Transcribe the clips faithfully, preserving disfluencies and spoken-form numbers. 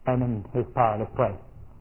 and in His power. Let's pray.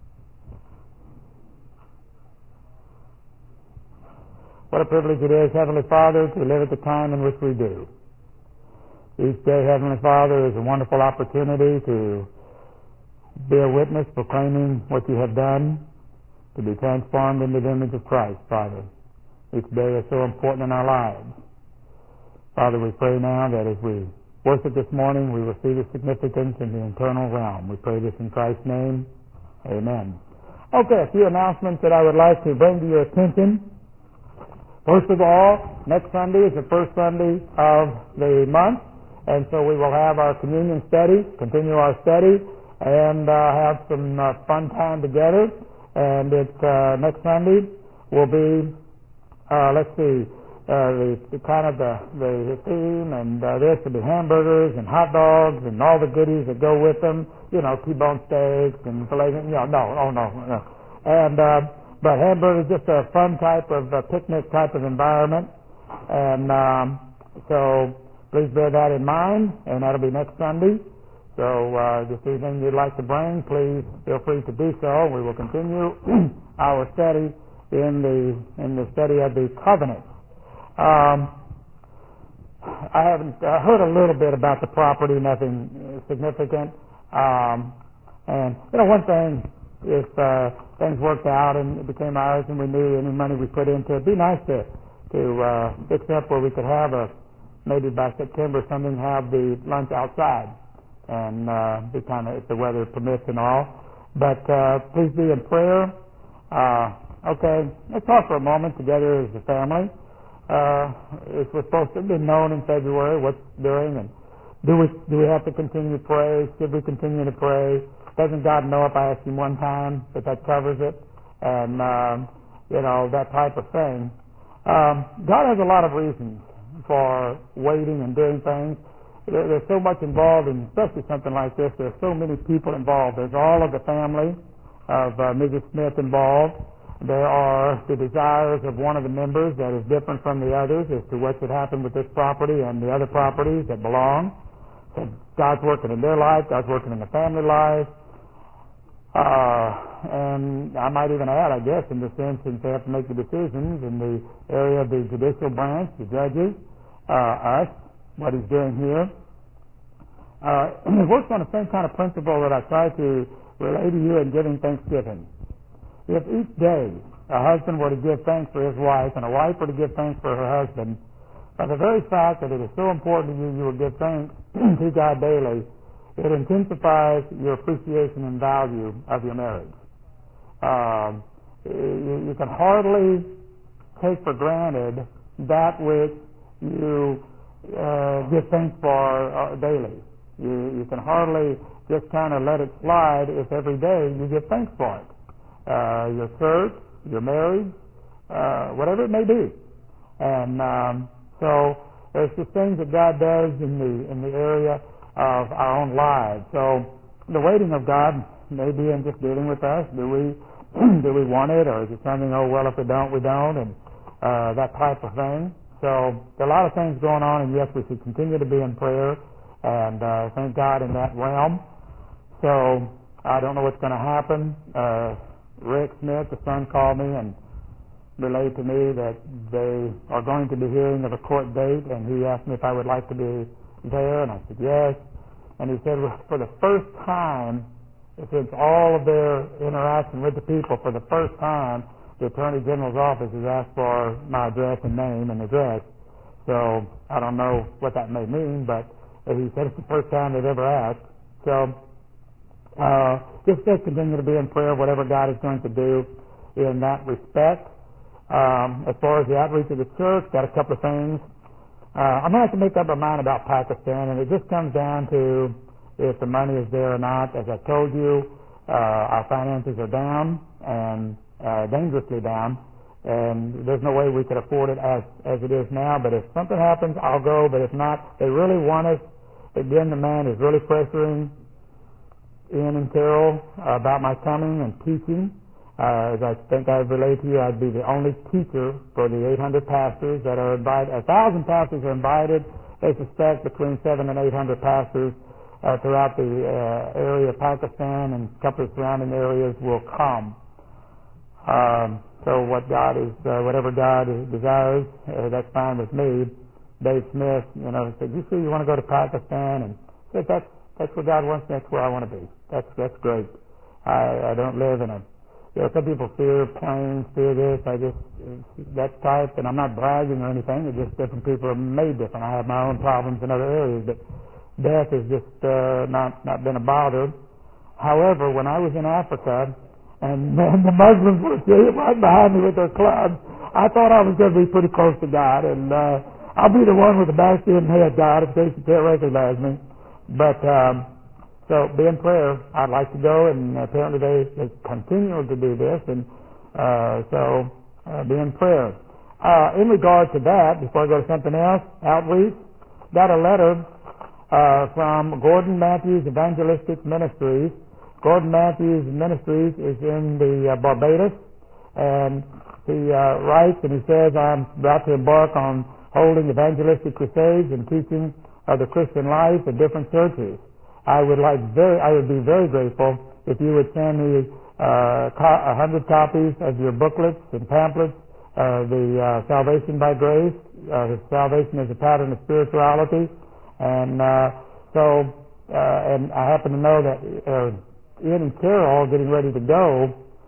What a privilege it is, Heavenly Father, to live at the time in which we do. Each day, Heavenly Father, is a wonderful opportunity to be a witness proclaiming what You have done, to be transformed into the image of Christ, Father. Each day is so important in our lives. Father, we pray now that as we worship this morning, we will see the significance in the eternal realm. We pray this in Christ's name. Amen. Okay, a few announcements that I would like to bring to your attention. First of all, next Sunday is the first Sunday of the month, and so we will have our communion study, continue our study, and uh, have some uh, fun time together. And it uh, next Sunday will be, uh, let's see, uh, the, the kind of the, the theme, and uh, this will be hamburgers and hot dogs and all the goodies that go with them. You know, T-bone steaks and filet. You know, no, oh no, no. And uh, but hamburgers just a fun type of uh, picnic type of environment, and um, so please bear that in mind. And that'll be next Sunday. So uh, if there's anything you'd like to bring, please feel free to do so. We will continue our study in the in the study of the covenant. Um, I haven't uh, heard a little bit about the property, nothing significant. Um, and you know, one thing, if uh, things worked out and it became ours, and we knew any money we put into it, it'd be nice to to uh, fix up where we could have a maybe by September something, have the lunch outside, and uh, be kind of, if the weather permits and all. But uh, please be in prayer. Uh, okay, let's talk for a moment together as a family. Uh, if we're supposed to be known in February what's doing, and do we do we have to continue to pray? Should we continue to pray? Doesn't God know if I ask Him one time that that covers it? And um, you know, that type of thing. Um, God has a lot of reasons for waiting and doing things. There, there's so much involved in, especially something like this. There's so many people involved. There's all of the family of uh, Missus Smith involved. There are the desires of one of the members that is different from the others as to what should happen with this property and the other properties that belong. So God's working in their life. God's working in the family life. Uh, and I might even add, I guess, in the sense that they have to make the decisions in the area of the judicial branch, the judges, uh, us, what He's doing here. Uh, it works on the same kind of principle that I try to relay to you in giving Thanksgiving. If each day a husband were to give thanks for his wife and a wife were to give thanks for her husband, by the very fact that it is so important to you, you will give thanks to God daily, it intensifies your appreciation and value of your marriage. Um, you, you can hardly take for granted that which you uh, give thanks for uh, daily. You, you can hardly just kind of let it slide if every day you give thanks for it. Uh, your church, your marriage, uh, whatever it may be. And um, so there's just things that God does in the in the area of our own lives. So the waiting of God may be in just dealing with us. Do we do we want it, or is it something, oh well, if we don't, we don't, and uh, that type of thing. So there are a lot of things going on, and yes, we should continue to be in prayer and uh, thank God in that realm. So I don't know what's going to happen. Uh, Rick Smith, the son, called me and relayed to me that they are going to be hearing of a court date, and he asked me if I would like to be there, and I said yes. And he said, for the first time since all of their interaction with the people, for the first time, the Attorney General's office has asked for my address and name and address. So I don't know what that may mean, but he said it's the first time they've ever asked. So Uh, just, just continue to be in prayer, whatever God is going to do in that respect. Um, as far as the outreach of the church, got a couple of things. Uh, I'm going to have to make up my mind about Pakistan, and it just comes down to if the money is there or not. As I told you, uh, our finances are down, and uh, dangerously down, and there's no way we could afford it as, as it is now. But if something happens, I'll go. But if not, they really want us. Again, the man is really pressuring Ian and Carol uh, about my coming and teaching. Uh, as I think I've relayed to you, I'd be the only teacher for the eight hundred pastors that are invited. A thousand pastors are invited. They suspect between seven and eight hundred pastors uh, throughout the uh, area of Pakistan and a couple of surrounding areas will come. Um, so what God is, uh, whatever God is, desires, uh, that's fine with me. Dave Smith, you know, said, "You sure you want to go to Pakistan?" And said, "That's that's where God wants me. That's where I want to be. That's that's great. I, I don't live in a, you know, some people fear planes, fear this. I just that type, and I'm not bragging or anything. It's just different people are made different. I have my own problems in other areas, but death has just uh, not not been a bother. However, when I was in Africa, and man, the Muslims were sitting right behind me with their clubs, I thought I was going to be pretty close to God, and uh, I'll be the one with the bastion head, God, in case you can't recognize me. But um, so, be in prayer. I'd like to go, and apparently they, they continue to do this, and uh, so uh, be in prayer. Uh, in regard to that, before I go to something else, outreach, got a letter uh, from Gordon Matthews Evangelistic Ministries. Gordon Matthews Ministries is in the uh, Barbados, and he uh, writes and he says, "I'm about to embark on holding evangelistic crusades and teaching of the Christian life in different churches. I would like very, I would be very grateful if you would send me uh, co- a hundred copies of your booklets and pamphlets, uh, the uh, Salvation by Grace, uh, Salvation as a Pattern of Spirituality." And uh, so, uh, and I happen to know that uh, Ian and Carol are getting ready to go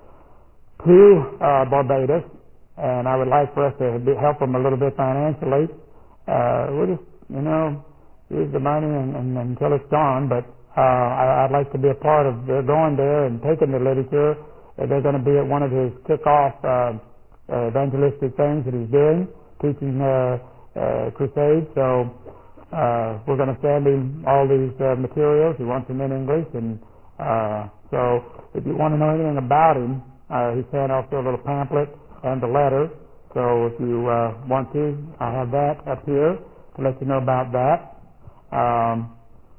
to uh, Barbados, and I would like for us to be, help them a little bit financially. Uh, we'll just, you know, use the money and, and, until it's gone, but uh, I, I'd like to be a part of their going there and taking the literature. Uh, they're going to be at one of his kickoff uh, uh, evangelistic things that he's doing, teaching uh, uh, crusades. So uh, we're going to send him all these uh, materials. He wants them in English, and uh, so if you want to know anything about him, uh, he sent also a little pamphlet and a letter. So if you uh, want to, I have that up here to let you know about that. Um,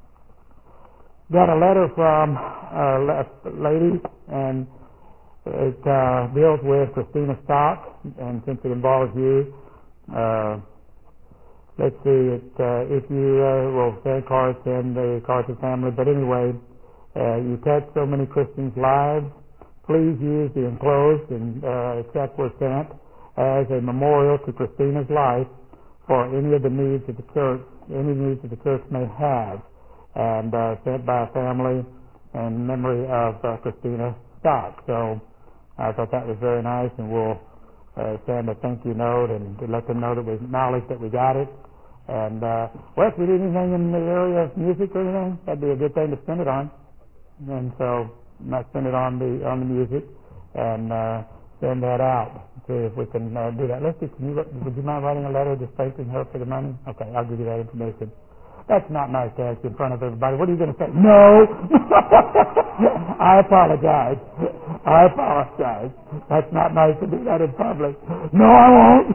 got a letter from a lady, and it uh, deals with Christina Stock, and since it involves you, uh, let's see, it, uh, if you uh, will send cards, send the cards to family, but anyway, uh, you touch so many Christians' lives. Please use the enclosed and uh, check was sent as a memorial to Christina's life for any of the needs of the church, any needs that the church may have, and uh, sent by a family in memory of uh, Christina Stock. So I thought that was very nice, and we'll uh, send a thank you note and to let them know that we acknowledge that we got it. And uh, well, if we did anything in the area of music or anything, that'd be a good thing to spend it on. And so I spend it on the on the music and uh, send that out. See if we can uh, do that. Let's just, can you, would you mind writing a letter just thanking her for the money? Okay, I'll give you that information. That's not nice to ask in front of everybody. What are you going to say? No! I apologize. I apologize. That's not nice to do that in public. No, I won't.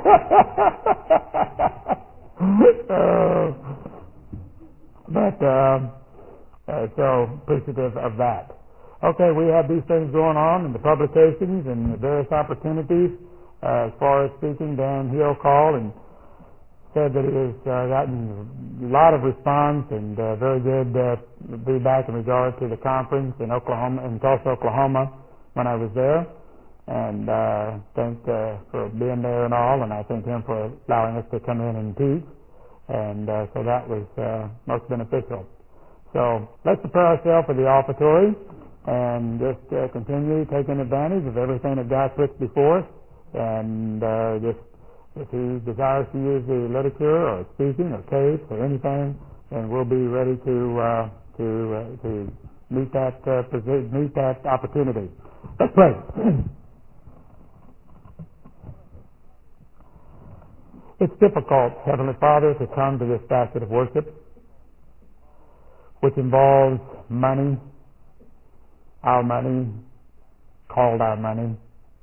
uh, but, um, uh, so appreciative of that. Okay, we have these things going on in the publications and the various opportunities. Uh, as far as speaking, Dan Hill called and said that he has uh, gotten a lot of response and uh, very good uh, feedback in regard to the conference in Oklahoma, in Tulsa, Oklahoma, when I was there. And uh, thanked uh, for being there and all, and I thank him for allowing us to come in and teach. And uh, so that was uh, most beneficial. So let's prepare ourselves for the offertory and just uh, continue taking advantage of everything that God puts before us, and uh, just if he desires to use the literature or speaking or tapes or anything, then we'll be ready to uh, to uh, to meet that uh, meet that opportunity. Let's pray. It's difficult, Heavenly Father, to come to this facet of worship, which involves money, our money, called our money.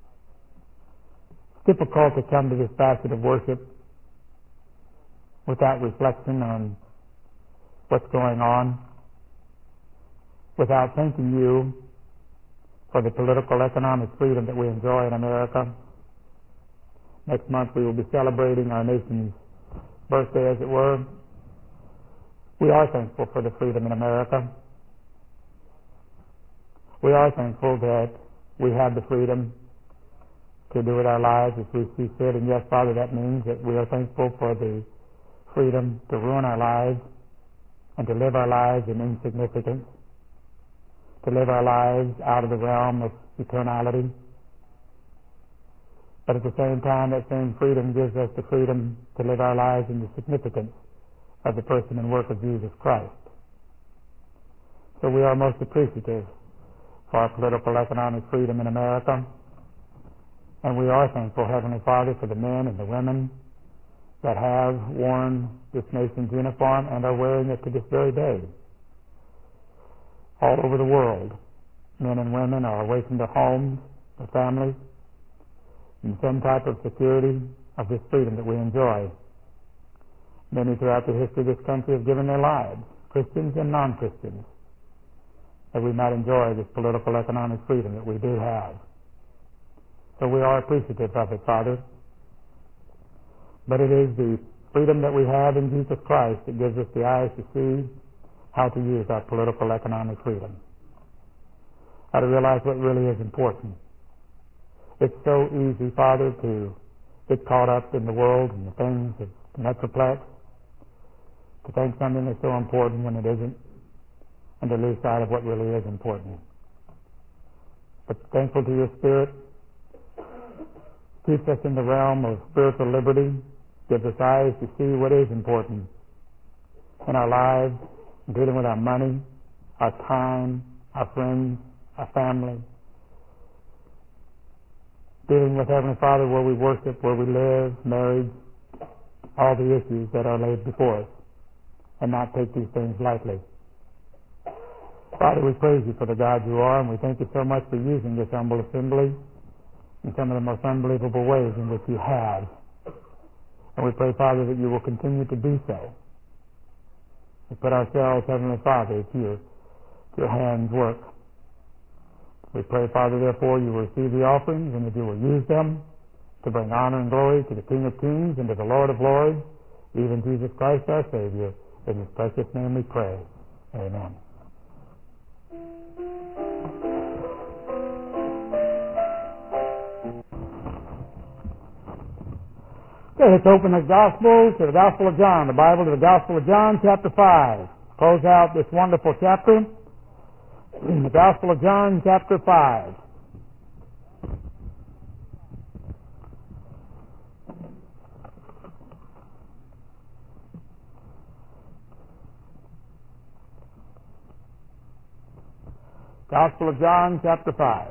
It's difficult to come to this facet of worship without reflection on what's going on, without thanking you for the political, economic freedom that we enjoy in America. Next month we will be celebrating our nation's birthday, as it were. We are thankful for the freedom in America. We are thankful that we have the freedom to do with our lives as we see fit. And yes, Father, that means that we are thankful for the freedom to ruin our lives and to live our lives in insignificance, to live our lives out of the realm of eternality. But at the same time, that same freedom gives us the freedom to live our lives in the significance of the person and work of Jesus Christ. So we are most appreciative for our political economic freedom in America. And we are thankful, Heavenly Father, for the men and the women that have worn this nation's uniform and are wearing it to this very day. All over the world, men and women are away from their homes, their families, in some type of security of this freedom that we enjoy. Many throughout the history of this country have given their lives, Christians and non-Christians, that we might enjoy this political economic freedom that we do have. So we are appreciative of it, Father. But it is the freedom that we have in Jesus Christ that gives us the eyes to see how to use our political economic freedom. How to realize what really is important. It's so easy, Father, to get caught up in the world and the things of the metroplex, to think something is so important when it isn't, and to lose sight of what really is important. But thankful to your Spirit, keeps us in the realm of spiritual liberty, gives us eyes to see what is important in our lives, dealing with our money, our time, our friends, our family, dealing with Heavenly Father where we worship, where we live, marriage, all the issues that are laid before us, and not take these things lightly. Father, we praise you for the God you are, and we thank you so much for using this humble assembly in some of the most unbelievable ways in which you have. And we pray, Father, that you will continue to do so. We put ourselves, Heavenly Father, to your, to your hands' work. We pray, Father, therefore, you will receive the offerings and that you will use them to bring honor and glory to the King of Kings and to the Lord of Lords, even Jesus Christ our Savior. In his precious name we pray. Amen. Okay, let's open the Gospel to the Gospel of John, the Bible to the Gospel of John, chapter five. Close out this wonderful chapter. The Gospel of John, chapter five. Gospel of John, chapter five.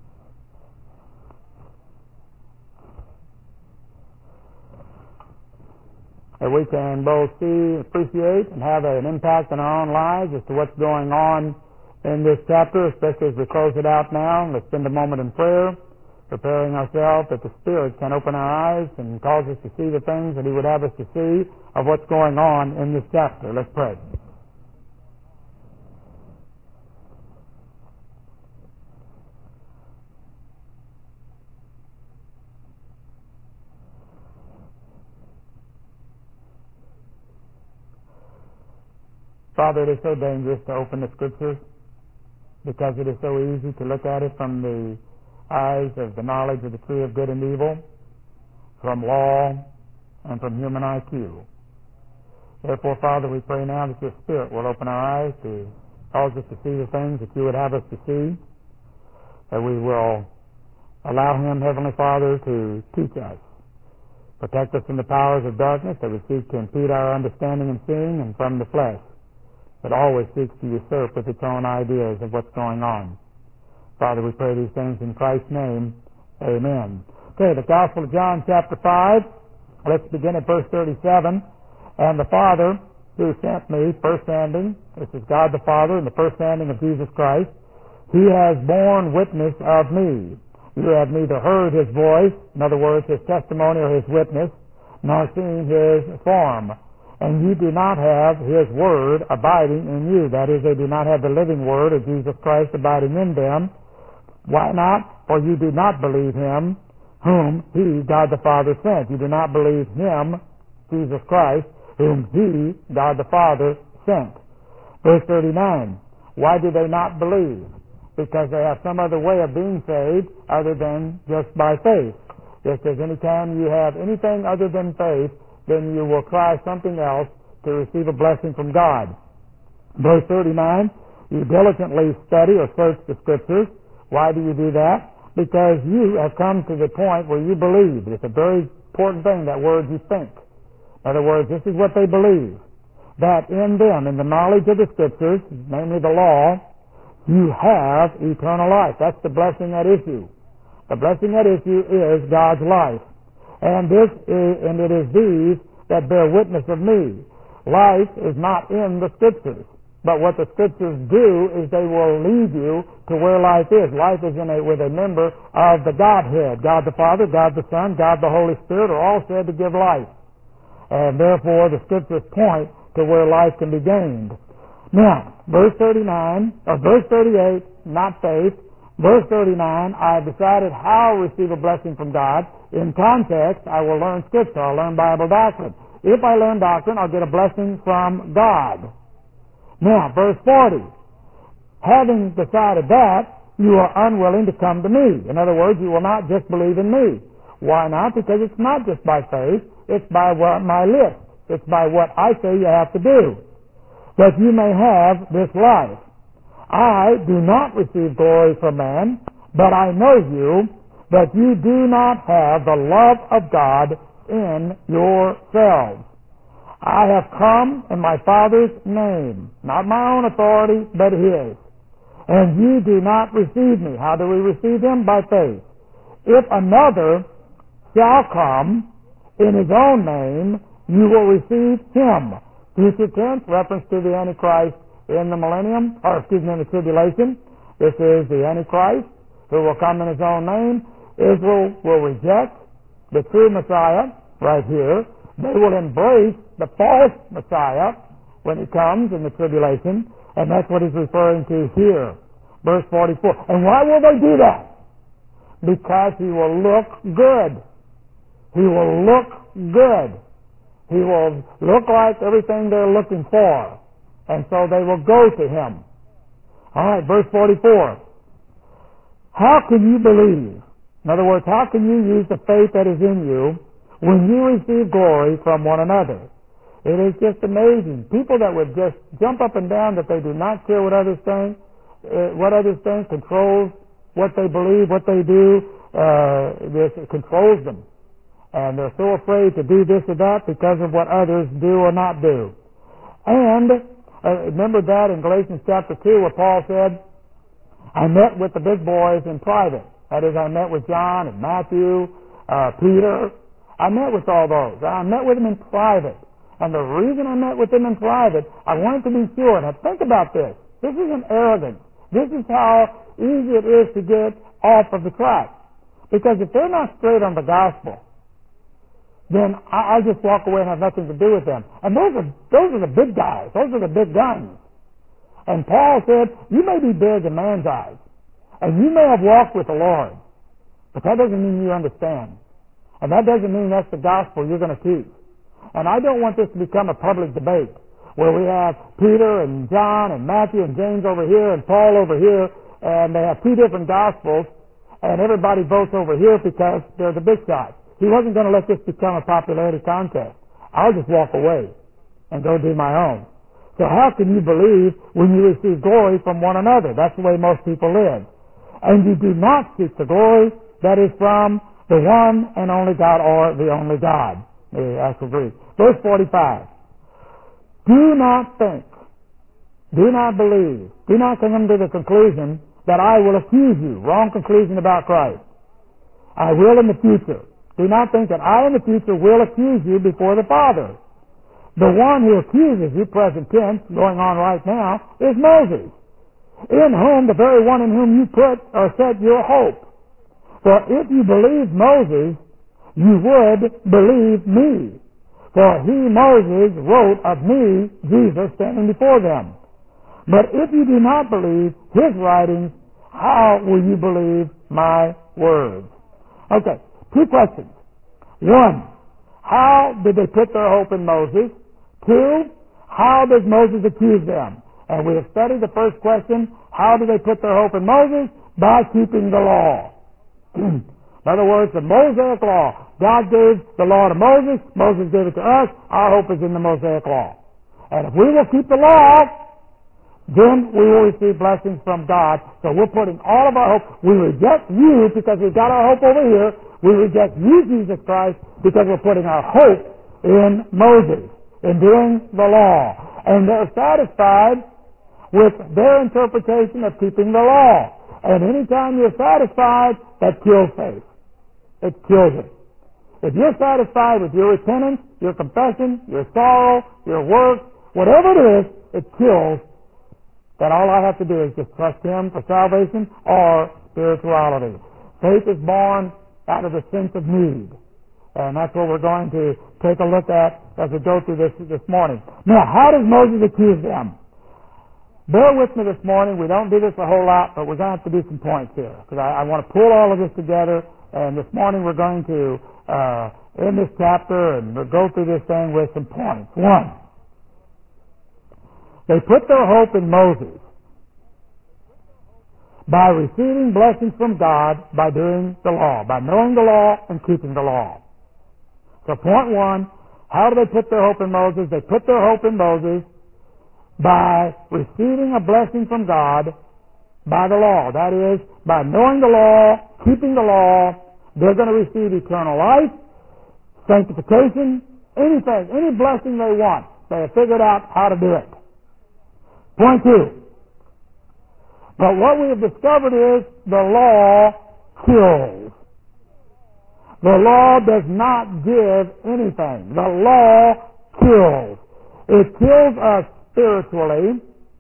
That we can both see, appreciate, and have an impact on our own lives as to what's going on in this chapter, especially as we close it out now. Let's spend a moment in prayer, preparing ourselves that the Spirit can open our eyes and cause us to see the things that He would have us to see of what's going on in this chapter. Let's pray. Father, it is so dangerous to open the Scriptures because it is so easy to look at it from the eyes of the knowledge of the tree of good and evil, from law, and from human I Q. Therefore, Father, we pray now that your Spirit will open our eyes to cause us to see the things that you would have us to see, that we will allow Him, Heavenly Father, to teach us, protect us from the powers of darkness that would seek to impede our understanding and seeing, and from the flesh that always seeks to usurp with its own ideas of what's going on. Father, we pray these things in Christ's name. Amen. Okay, the Gospel of John, chapter five. Let's begin at verse thirty-seven. And the Father who sent me, first standing, this is God the Father, in the first standing of Jesus Christ, He has borne witness of me. You have neither heard His voice, in other words, His testimony or His witness, nor seen His form. And you do not have His word abiding in you. That is, they do not have the living word of Jesus Christ abiding in them. Why not? For you do not believe Him whom He, God the Father, sent. You do not believe Him, Jesus Christ, whom He, God the Father, sent. Verse thirty-nine, why do they not believe? Because they have some other way of being saved other than just by faith. Just as any time you have anything other than faith, then you will try something else to receive a blessing from God. Verse thirty-nine, you diligently study or search the Scriptures. Why do you do that? Because you have come to the point where you believe. It's a very important thing, that word you think. In other words, this is what they believe. That in them, in the knowledge of the Scriptures, namely the law, you have eternal life. That's the blessing at issue. The blessing at issue is God's life. And this is, and it is these that bear witness of me. Life is not in the Scriptures. But what the Scriptures do is they will lead you to where life is. Life is in a, with a member of the Godhead. God the Father, God the Son, God the Holy Spirit are all said to give life. And therefore the Scriptures point to where life can be gained. Now, verse thirty-nine, or verse thirty-eight, not faith. Verse thirty-nine, I have decided how to receive a blessing from God. In context, I will learn Scripture. I'll learn Bible doctrine. If I learn doctrine, I'll get a blessing from God. Now, verse forty, having decided that, you are unwilling to come to me. In other words, you will not just believe in me. Why not? Because it's not just by faith. It's by what my lips. It's by what I say you have to do. That you may have this life. I do not receive glory from man, but I know you, that you do not have the love of God in yourselves. I have come in my Father's name, not my own authority, but His. And you do not receive me. How do we receive Him? By faith. If another shall come in his own name, you will receive him. Future tense, reference to the Antichrist in the millennium, or excuse me, in the tribulation. This is the Antichrist who will come in his own name. Israel will reject the true Messiah right here. They will embrace the false Messiah when he comes in the tribulation, and that's what he's referring to here. Verse forty-four. And why will they do that? Because he will look good. He will look good. He will look like everything they're looking for. And so they will go to him. All right, verse forty-four. How can you believe? In other words, how can you use the faith that is in you when you receive glory from one another? It is just amazing. People that would just jump up and down that they do not care what others think, uh, what others think controls what they believe, what they do, uh, this controls them. And they're so afraid to do this or that because of what others do or not do. And uh, remember that in Galatians chapter two where Paul said, I met with the big boys in private. That is, I met with John and Matthew, uh, Peter. I met with all those. I met with them in private. And the reason I met with them in private, I wanted to be sure. Now think about this. This isn't arrogance. This is how easy it is to get off of the track. Because if they're not straight on the gospel, then I, I'll just walk away and have nothing to do with them. And those are those are the big guys. Those are the big guns. And Paul said, you may be big in man's eyes, and you may have walked with the Lord, but that doesn't mean you understand. And that doesn't mean that's the gospel you're going to teach. And I don't want this to become a public debate where we have Peter and John and Matthew and James over here and Paul over here, and they have two different gospels, and everybody votes over here because they're the big shots. He wasn't going to let this become a popularity contest. I'll just walk away and go do my own. So how can you believe when you receive glory from one another? That's the way most people live. And you do not seek the glory that is from the one and only God, or the only God. The actual Greek. Verse forty-five. Do not think, do not believe, do not come to the conclusion that I will accuse you. Wrong conclusion about Christ. I will in the future. Do not think that I in the future will accuse you before the Father. The one who accuses you, present tense, going on right now, is Moses, in whom, the very one in whom you put or set your hope. For if you believed Moses, you would believe me. For he, Moses, wrote of me, Jesus, standing before them. But if you do not believe his writings, how will you believe my words? Okay, two questions. One, how did they put their hope in Moses? Two, how does Moses accuse them? And we have studied the first question, how do they put their hope in Moses? By keeping the law. In other words, the Mosaic law. God gave the law to Moses, Moses gave it to us, our hope is in the Mosaic law. And if we will keep the law, then we will receive blessings from God. So we're putting all of our hope. We reject you because we've got our hope over here. We reject you, Jesus Christ, because we're putting our hope in Moses, in doing the law. And they're satisfied with their interpretation of keeping the law. And anytime you're satisfied, that kills faith. It kills it. If you're satisfied with your repentance, your confession, your sorrow, your work, whatever it is, it kills that all I have to do is just trust Him for salvation or spirituality. Faith is born out of the sense of need. And that's what we're going to take a look at as we go through this this morning. Now, how does Moses accuse them? Bear with me this morning. We don't do this a whole lot, but we're going to have to do some points here. Because I, I want to pull all of this together. And this morning we're going to uh, end this chapter and we'll go through this thing with some points. One, they put their hope in Moses by receiving blessings from God by doing the law, by knowing the law and keeping the law. So point one, how do they put their hope in Moses? They put their hope in Moses by receiving a blessing from God by the law. That is, by knowing the law, keeping the law, they're going to receive eternal life, sanctification, anything, any blessing they want. They have figured out how to do it. Point two. But what we have discovered is the law kills. The law does not give anything. The law kills. It kills us spiritually,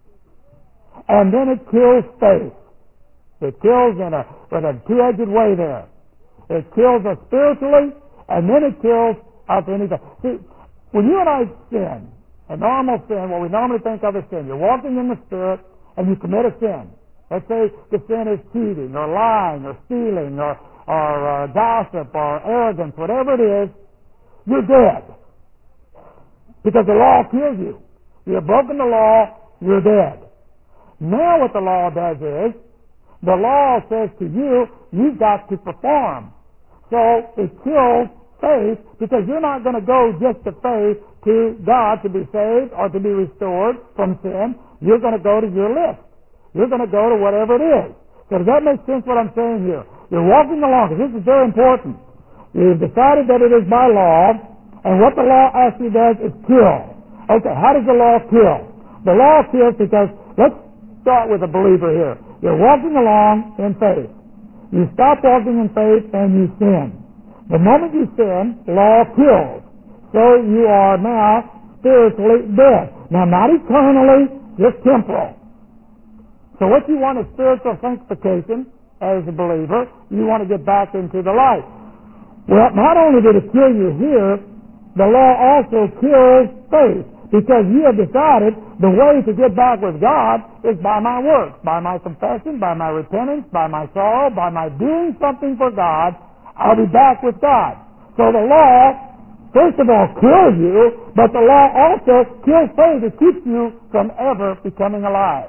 and then it kills faith. It kills in a, in a two-edged way there. It kills us spiritually, and then it kills us anything. See, when you and I sin, a normal sin, what we normally think of as sin, you're walking in the Spirit, and you commit a sin. Let's say the sin is cheating, or lying, or stealing, or, or uh, gossip, or arrogance, whatever it is, you're dead. Because the law kills you. You've broken the law, you're dead. Now what the law does is, the law says to you, you've got to perform. So it kills faith, because you're not going to go just to faith to God to be saved or to be restored from sin. You're going to go to your list. You're going to go to whatever it is. So does that make sense what I'm saying here? You're walking along, because this is very important. You've decided that it is by law, and what the law actually does is kill. Okay, how does the law kill? The law kills because, let's start with a believer here. You're walking along in faith. You stop walking in faith and you sin. The moment you sin, law kills. So you are now spiritually dead. Now, not eternally, just temporal. So what you want is spiritual sanctification as a believer. You want to get back into the light. Well, not only did it kill you here, the law also kills faith. Because you have decided the way to get back with God is by my works, by my confession, by my repentance, by my sorrow, by my doing something for God, I'll be back with God. So the law, first of all, kills you, but the law also kills faith. It keeps you from ever becoming alive.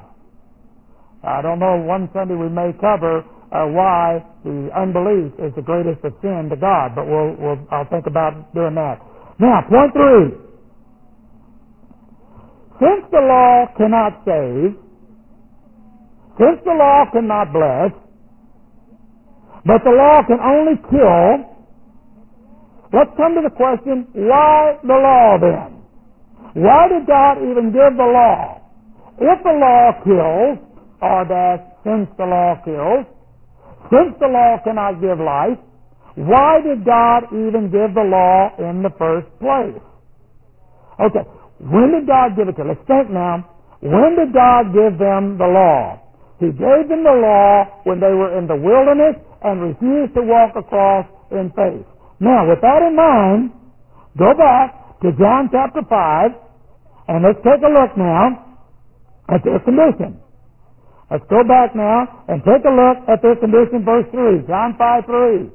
I don't know, one Sunday we may cover uh, why the unbelief is the greatest of sin to God, but we'll, we'll, I'll think about doing that. Now, point three. Since the law cannot save, since the law cannot bless, but the law can only kill, let's come to the question, why the law then? Why did God even give the law? If the law kills, or that since the law kills, since the law cannot give life, why did God even give the law in the first place? Okay. When did God give it to them? Let's think now. When did God give them the law? He gave them the law when they were in the wilderness and refused to walk across in faith. Now, with that in mind, go back to John chapter five, and let's take a look now at their condition. Let's go back now and take a look at their condition, verse three. John five three.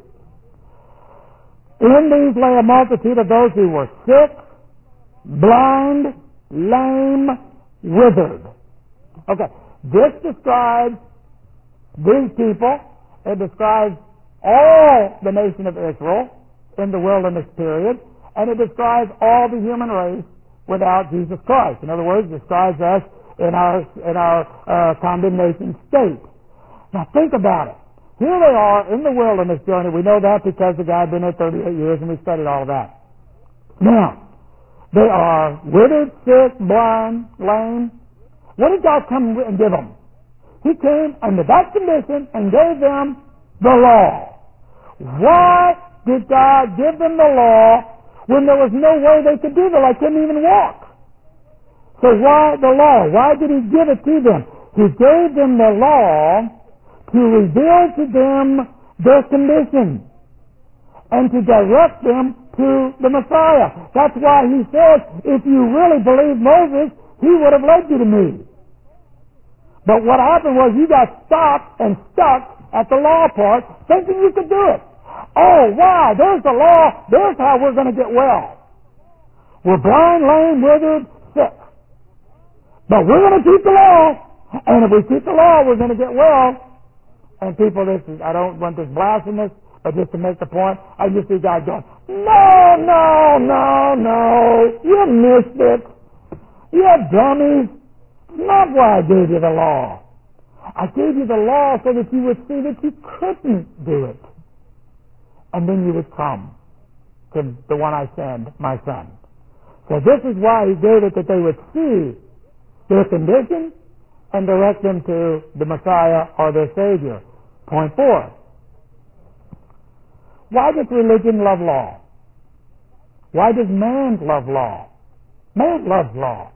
In these lay a multitude of those who were sick, blind, lame, withered. Okay, this describes these people. It describes all the nation of Israel in the wilderness period, and it describes all the human race without Jesus Christ. In other words, it describes us in our in our uh, condemnation state. Now think about it. Here they are in the wilderness journey. We know that because the guy had been there thirty-eight years, and we studied all of that. Now, they are withered, sick, blind, lame. What did God come and give them? He came under that condition and gave them the law. Why did God give them the law when there was no way they could do the law? They couldn't even walk. So why the law? Why did He give it to them? He gave them the law to reveal to them their condition and to direct them to the Messiah. That's why He said, if you really believe Moses, he would have led you to me. But what happened was you got stopped and stuck at the law part, thinking you could do it. Oh, why? There's the law. There's how we're going to get well. We're blind, lame, withered, sick. But we're going to keep the law. And if we keep the law, we're going to get well. And people, this is, I don't want this blasphemous, but just to make the point, I just see God going, no, no, no, no. You missed it. You dummies. Not why I gave you the law. I gave you the law so that you would see that you couldn't do it. And then you would come to the one I send, my son. So this is why He gave it, that they would see their condition and direct them to the Messiah or their Savior. Point four. Why does religion love law? Why does man love law? Man loves law.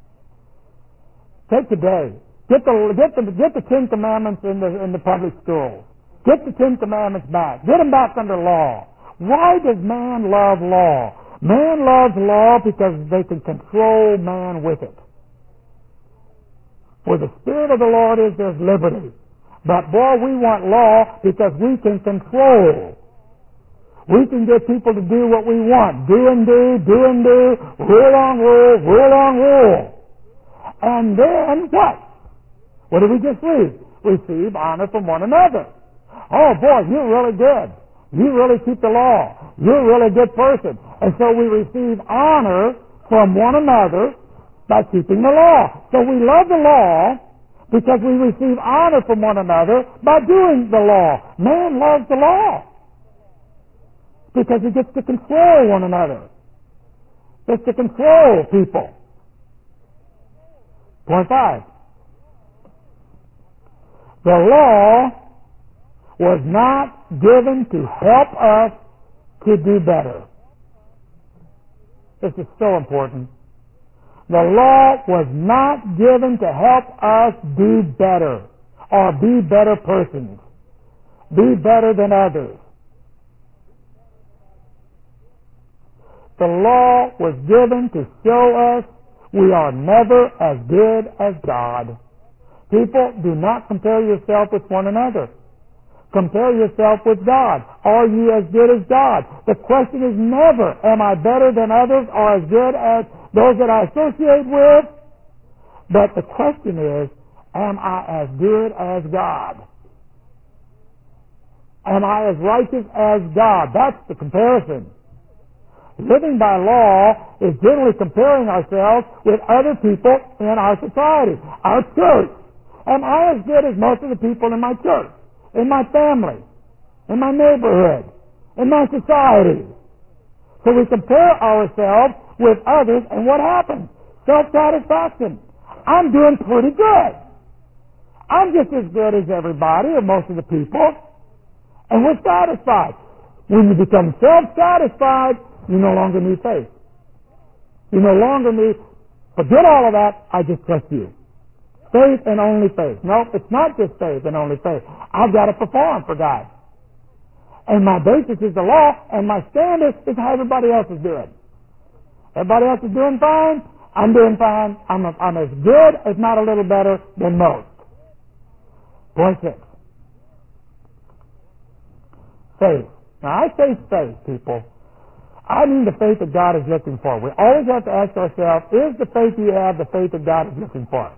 Take today. Get the get the get the Ten Commandments in the in the public schools. Get the Ten Commandments back. Get them back under law. Why does man love law? Man loves law because they can control man with it. Where the Spirit of the Lord is, there's liberty. But boy, we want law because we can control. We can get people to do what we want. Do and do, do and do, rule on rule, rule on rule. And then what? What did we just read? Receive honor from one another. Oh boy, you're really good. You really keep the law. You're a really good person. And so we receive honor from one another by keeping the law. So we love the law because we receive honor from one another by doing the law. Man loves the law because he gets to control one another. Gets to control people. Point five. The law was not given to help us to do better. This is so important. The law was not given to help us do better or be better persons, be better than others. The law was given to show us we are never as good as God. People, do not compare yourself with one another. Compare yourself with God. Are you as good as God? The question is never, am I better than others or as good as those that I associate with? But the question is, am I as good as God? Am I as righteous as God? That's the comparison. Living by law is generally comparing ourselves with other people in our society, our church. Am I as good as most of the people in my church, in my family, in my neighborhood, in my society? So we compare ourselves with others, and what happens? Self-satisfaction. I'm doing pretty good. I'm just as good as everybody or most of the people, and we're satisfied. When you become self-satisfied, you no longer need faith. You no longer need, forget all of that, I just trust you. Faith and only faith. No, it's not just faith and only faith. I've got to perform for God. And my basis is the law, and my standard is how everybody else is doing. Everybody else is doing fine, I'm doing fine. I'm, a, I'm as good, if not a little better, than most. Point six. Faith. Now, I say faith, people. I mean the faith that God is looking for. We always have to ask ourselves, is the faith you have the faith that God is looking for?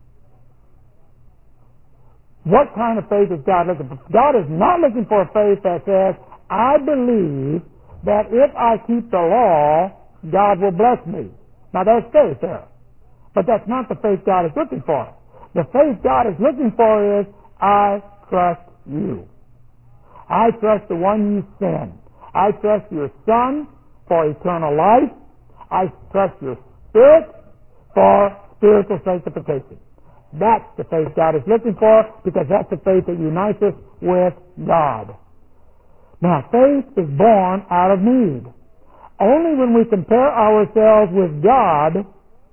What kind of faith is God looking for? God is not looking for a faith that says, I believe that if I keep the law, God will bless me. Now that's faith there. But that's not the faith God is looking for. The faith God is looking for is, I trust you. I trust the one you send. I trust your Son for eternal life. I trust your Spirit for spiritual sanctification. That's the faith God is looking for, because that's the faith that unites us with God. Now, faith is born out of need. Only when we compare ourselves with God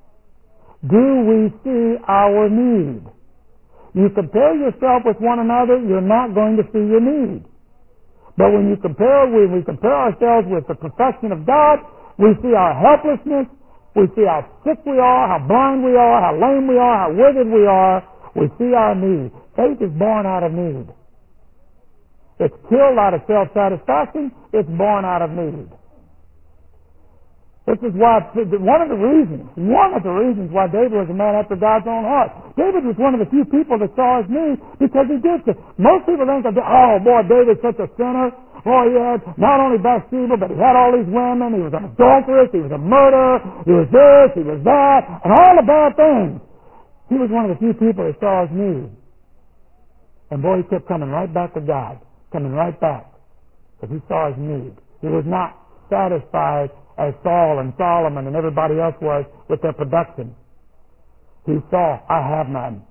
do we see our need. You compare yourself with one another, you're not going to see your need. But when you compare, when we compare ourselves with the perfection of God, we see our helplessness, we see how sick we are, how blind we are, how lame we are, how withered we are. We see our need. Faith is born out of need. It's killed out of self-satisfaction. It's born out of need. This is why, one of the reasons, one of the reasons why David was a man after God's own heart. David was one of the few people that saw his need because he did this. Most people think, oh boy, David's such a sinner. Oh, he had not only Bathsheba, but he had all these women. He was an adulteress. He was a murderer. He was this. He was that. And all the bad things. He was one of the few people that saw his need. And boy, he kept coming right back to God. Coming right back. Because he saw his need. He was not satisfied as Saul and Solomon and everybody else was with their production. He saw, I have none.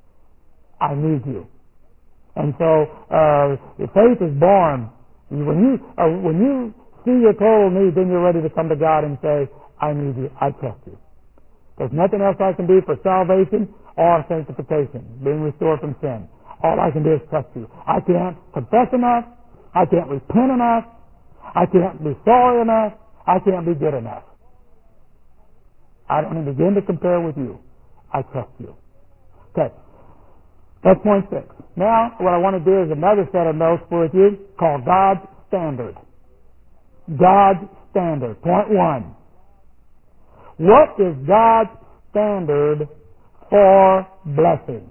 I need you. And so, uh, faith is born. When you, uh, when you see your total need, then you're ready to come to God and say, I need you. I trust you. There's nothing else I can do for salvation or sanctification, being restored from sin. All I can do is trust you. I can't confess enough. I can't repent enough. I can't be sorry enough. I can't be good enough. I don't even begin to compare with you. I trust you. Okay. That's point six. Now, what I want to do is another set of notes with you called God's Standard. God's Standard. Point one. What is God's standard for blessing?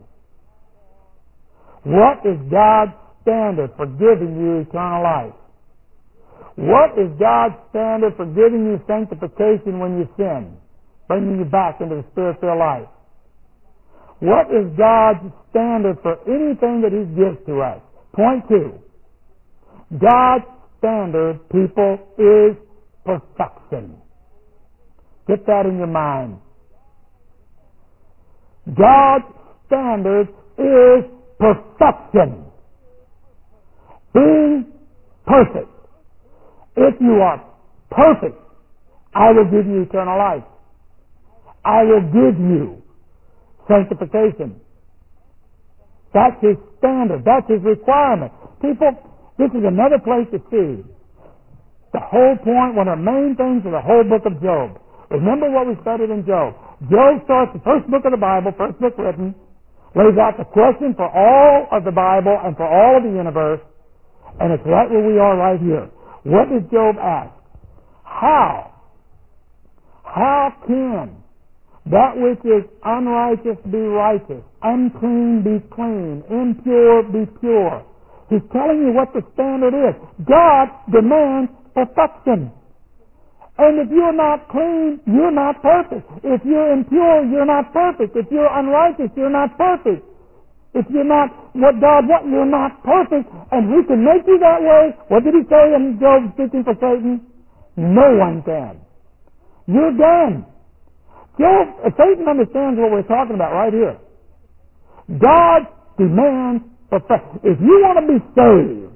What is God's standard for giving you eternal life? What is God's standard for giving you sanctification when you sin, bringing you back into the spirit-filled life? What is God's standard for anything that He gives to us? Point two. God's standard, people, is perfection. Get that in your mind. God's standard is perfection. Being perfect. If you are perfect, I will give you eternal life. I will give you sanctification. That's His standard. That's His requirement. People, this is another place to see the whole point, one of the main things of the whole book of Job. Remember what we studied in Job. Job starts the first book of the Bible, first book written, lays out the question for all of the Bible and for all of the universe, and it's right where we are right here. What does Job ask? How? How can that which is unrighteous be righteous, unclean be clean, impure be pure? He's telling you what the standard is. God demands perfection. And if you're not clean, you're not perfect. If you're impure, you're not perfect. If you're unrighteous, you're not perfect. If you're not what God wants, you're not perfect. And He can make you that way. What did He say in Job speaking for Satan? No one can. You're done. Job, Satan understands what we're talking about right here. God demands perfection. If you want to be saved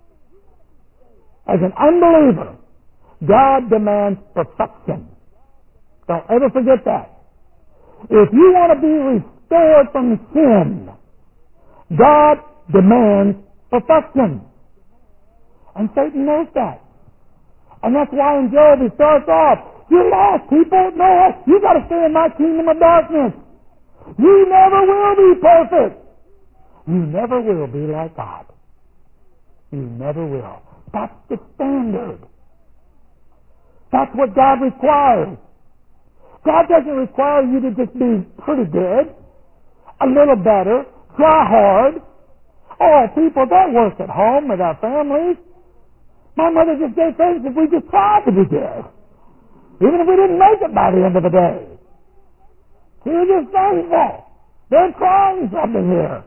as an unbeliever, God demands perfection. Don't ever forget that. If you want to be restored from sin, God demands perfection. And Satan knows that. And that's why in Job he starts off, you're lost, people. No, you got to stay in my kingdom of darkness. You never will be perfect. You never will be like God. You never will. That's the standard. That's what God requires. God doesn't require you to just be pretty good, a little better, try hard. Oh, people don't work at home with our families. My mother just gave things if we just tried to be good. Even if we didn't make it by the end of the day. She was just thankful. They're trying something here.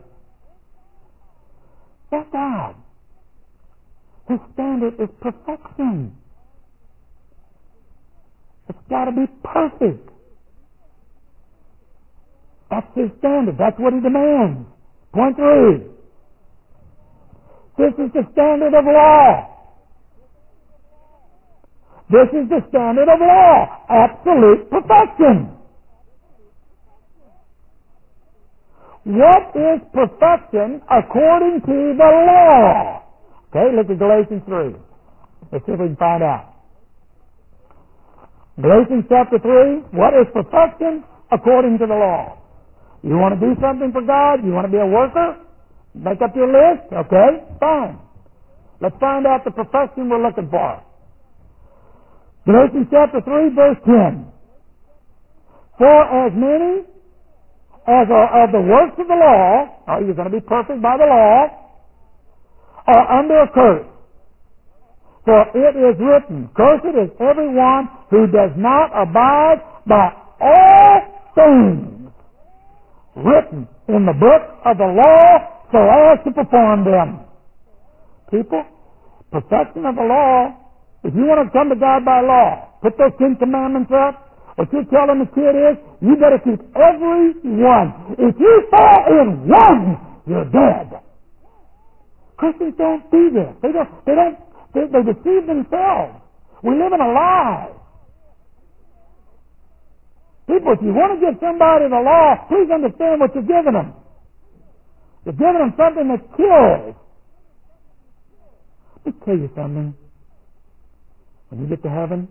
That's God. His standard is perfection. It's got to be perfect. That's his standard. That's what he demands. Point three. This is the standard of law. This is the standard of law. Absolute perfection. What is perfection according to the law? Okay, look at Galatians three. Let's see if we can find out. Galatians chapter three, what is perfection according to the law? You want to do something for God? You want to be a worker? Make up your list? Okay, fine. Let's find out the perfection we're looking for. Galatians chapter three, verse ten. For as many as are of the works of the law, are you going to be perfect by the law, are under a curse. For it is written, cursed is everyone who does not abide by all things written in the book of the law so as to perform them. People, perfection of the law, if you want to come to God by law, put those Ten Commandments up, what you're telling the kid is, you better keep every one. If you fall in one, you're dead. Christians don't do this. They don't, they don't, they, they deceive themselves. We live in a lie. People, if you want to give somebody the law, please understand what you're giving them. You're giving them something that kills. Let me tell you something. When you get to heaven,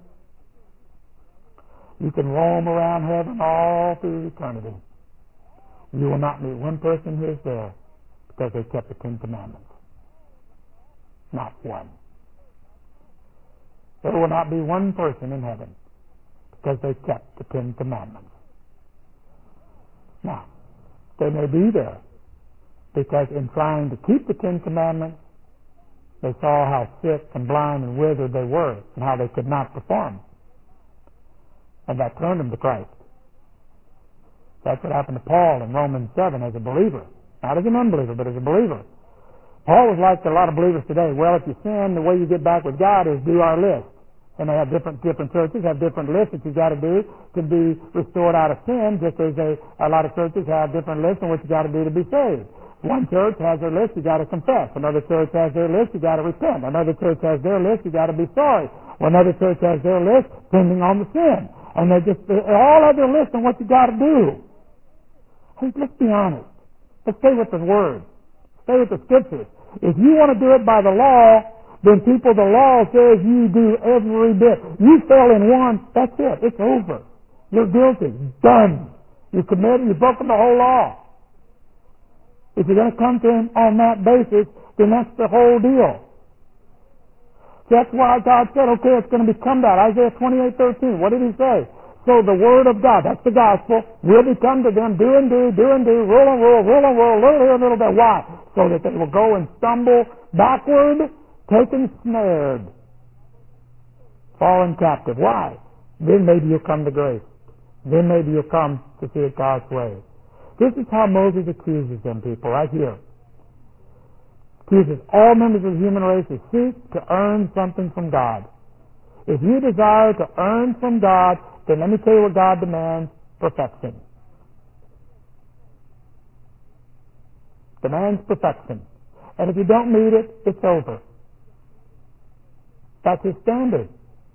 you can roam around heaven all through eternity. You will not meet one person who is there because they kept the Ten Commandments. Not one. There will not be one person in heaven because they kept the Ten Commandments. Now, they may be there because in trying to keep the Ten Commandments, they saw how sick and blind and withered they were and how they could not perform. And that turned them to Christ. That's what happened to Paul in Romans seven as a believer. Not as an unbeliever, but as a believer. Paul was like a lot of believers today. Well, if you sin, the way you get back with God is do our list. And they have different different churches have different lists that you got to do to be restored out of sin, just as a, a lot of churches have different lists on what you got to do to be saved. One church has their list, you got to confess. Another church has their list, you got to repent. Another church has their list, you got to be sorry. Another church has their list, depending on the sin. And they just they all have their list on what you got to do. Hey, let's be honest. Let's stay with the Word. Stay with the Scriptures. If you want to do it by the law, then people, the law says you do every bit. You fell in one, that's it. It's over. You're guilty. Done. You committed, you've broken the whole law. If you're going to come to Him on that basis, then that's the whole deal. That's why God said, okay, it's going to become that. Isaiah twenty-eight thirteen. What did He say? So the Word of God, that's the gospel, will become to them, do and do, do and do, rule and rule, rule and rule, little here, little there. Why? So that they will go and stumble backward, taken snared, fallen captive. Why? Then maybe you'll come to grace. Then maybe you'll come to see it God's way. This is how Moses accuses them, people, right here. Accuses all members of the human race who seek to earn something from God. If you desire to earn from God, then let me tell you what God demands: perfection. Demands perfection. And if you don't meet it, it's over. That's His standard.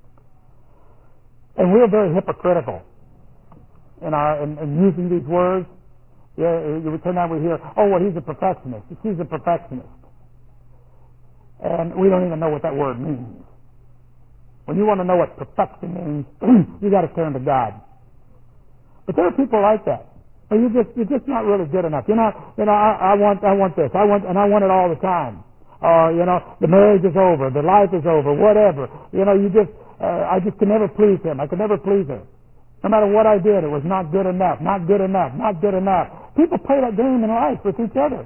And we're very hypocritical in our in, in using these words. Yeah, sometimes we hear, oh, well, he's a perfectionist. She's a perfectionist. And we don't even know what that word means. When you want to know what perfection means, you got to turn to God. But there are people like that. Well, you just you're just not really good enough. You're not, you know, I, I want I want this, I want, and I want it all the time. Or uh, you know, the marriage is over, the life is over, whatever. You know, you just uh, I just could never please him. I could never please her. No matter what I did, it was not good enough, not good enough, not good enough. People play that game in life with each other.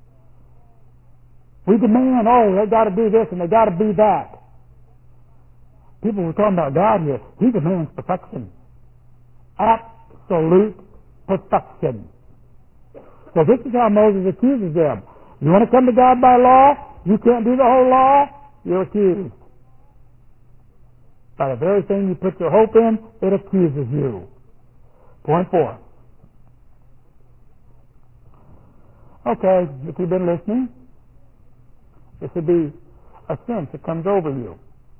We demand, oh, they got to do this and they got to be that. People were talking about God here. He demands perfection. Absolute perfection. So this is how Moses accuses them. You want to come to God by law? You can't do the whole law? You're accused. By the very thing you put your hope in, it accuses you. Point four. Okay, if you've been listening, this would be a sense that comes over you.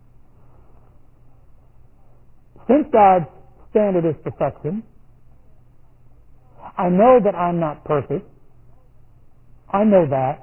Since God's standard is perfection, I know that I'm not perfect. I know that.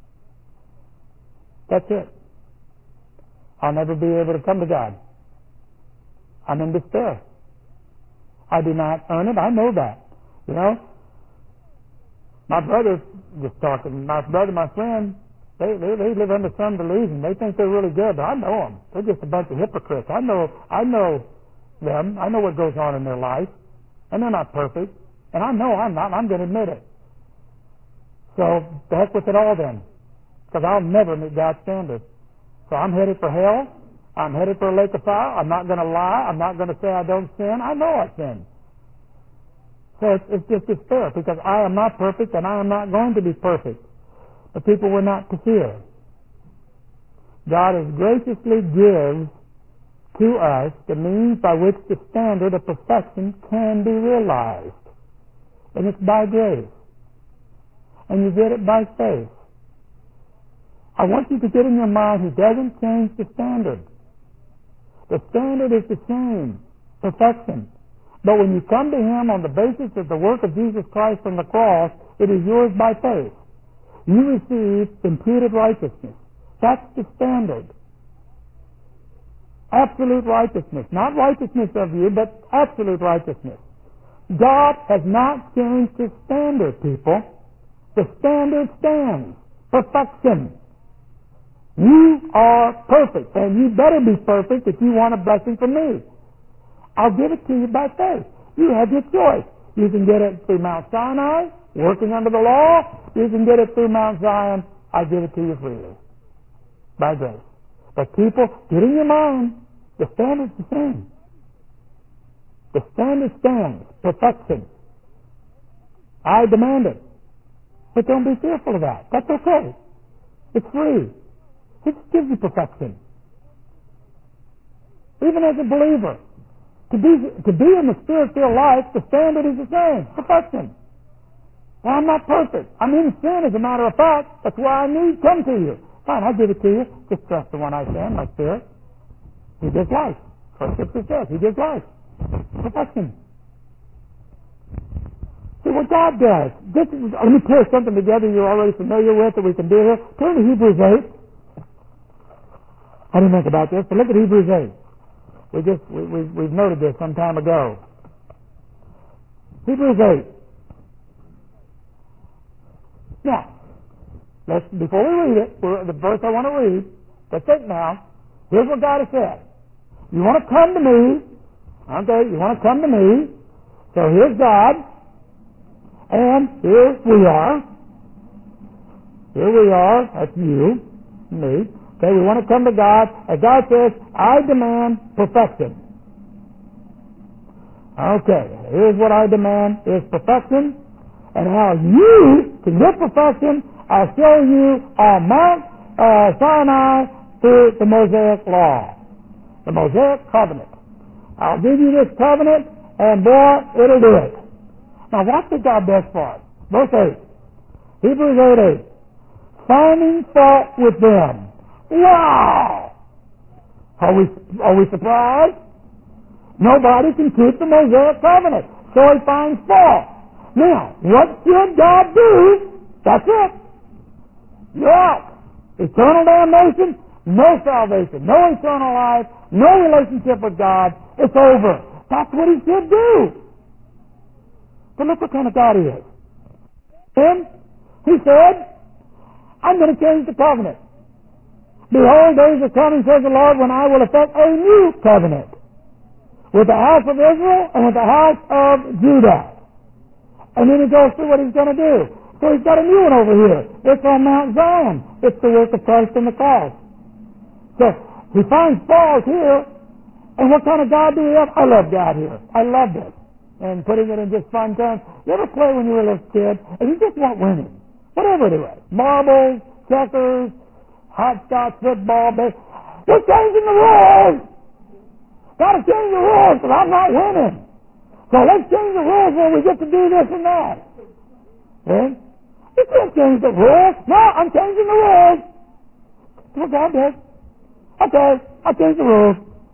That's it. I'll never be able to come to God. I'm in despair. I do not earn it. I know that. You know? My brother was talking. My brother, my friend, they, they, they live under some delusion. They think they're really good, but I know them. They're just a bunch of hypocrites. I know, I know them. I know what goes on in their life. And they're not perfect. And I know I'm not. I'm going to admit it. So, the heck with it all then. Because I'll never meet God's standard. So I'm headed for hell. I'm headed for a lake of fire. I'm not going to lie. I'm not going to say I don't sin. I know I sin. So it's, it's just despair because I am not perfect and I am not going to be perfect. The people were not to fear. God has graciously gives to us the means by which the standard of perfection can be realized. And it's by grace. And you get it by faith. I want you to get in your mind He doesn't change the standard. The standard is the same, perfection. But when you come to Him on the basis of the work of Jesus Christ on the cross, it is yours by faith. You receive imputed righteousness. That's the standard. Absolute righteousness. Not righteousness of you, but absolute righteousness. God has not changed His standard, people. The standard stands. Perfection. You are perfect, and you better be perfect if you want a blessing from me. I'll give it to you by faith. You have your choice. You can get it through Mount Sinai, working under the law. You can get it through Mount Zion. I give it to you freely. By grace. But people, get in your mind, the standard's the same. The standard stands. Perfection. I demand it. But don't be fearful of that. That's okay. It's free. It gives you perfection. Even as a believer, to be to be in the Spirit-filled life, the standard is the same. Perfection. Well, I'm not perfect. I'm in sin, as a matter of fact. That's why I need to come to you. Fine, I'll give it to you. Just trust the one I send, my Spirit. He gives life. First Scripture says, He gives life. Perfection. See what God does. This is, let me pair something together you're already familiar with that we can do here. Turn to Hebrews eight. I didn't think about this, but look at Hebrews eight. We just we, we we've noted this some time ago. Hebrews eight. Now, let's before we read it, the verse I want to read. Let's think now. Here's what God has said. You want to come to me? Okay, you want to come to me? So here's God, and here we are. Here we are. That's you, me. Okay, we want to come to God, and God says, I demand perfection. Okay, here's what I demand is perfection, and how you can get perfection, I'll show you on Mount uh, Sinai through the Mosaic Law, the Mosaic Covenant. I'll give you this covenant, and boy, it'll do it. Now, watch what God does for us. Verse eight, Hebrews eight eight. Finding fault with them. Wow! Are we, are we surprised? Nobody can keep the Mosaic Covenant, so he finds fault. Now, what should God do? That's it. You're out. Eternal damnation, no salvation, no eternal life, no relationship with God. It's over. That's what he should do. But look what kind of God he is. Then, he said, I'm going to change the covenant. Behold, days are coming, says the Lord, when I will effect a new covenant with the house of Israel and with the house of Judah. And then he goes through what he's going to do. So he's got a new one over here. It's on Mount Zion. It's the work of Christ on the cross. So he finds fault here. And what kind of God do we have? I love God here. I love this. And putting it in just fun terms. You ever play when you were a little kid and you just want winning? Whatever it is. Marbles, checkers, hopscotch, football, baseball. We're changing the rules. Got to change the rules because I'm not winning. So let's change the rules where we get to do this and that. Okay? You can't change the rules. No, I'm changing the rules. That's what God does. Okay, I change the rules.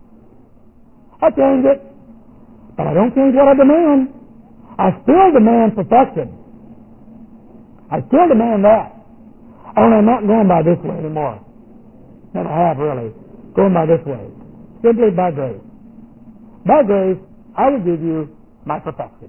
I change it. But I don't change what I demand. I still demand perfection. I still demand that. Only I'm not going by this way anymore. Never have, really. Going by this way. Simply by grace. By grace, I will give you my perfection.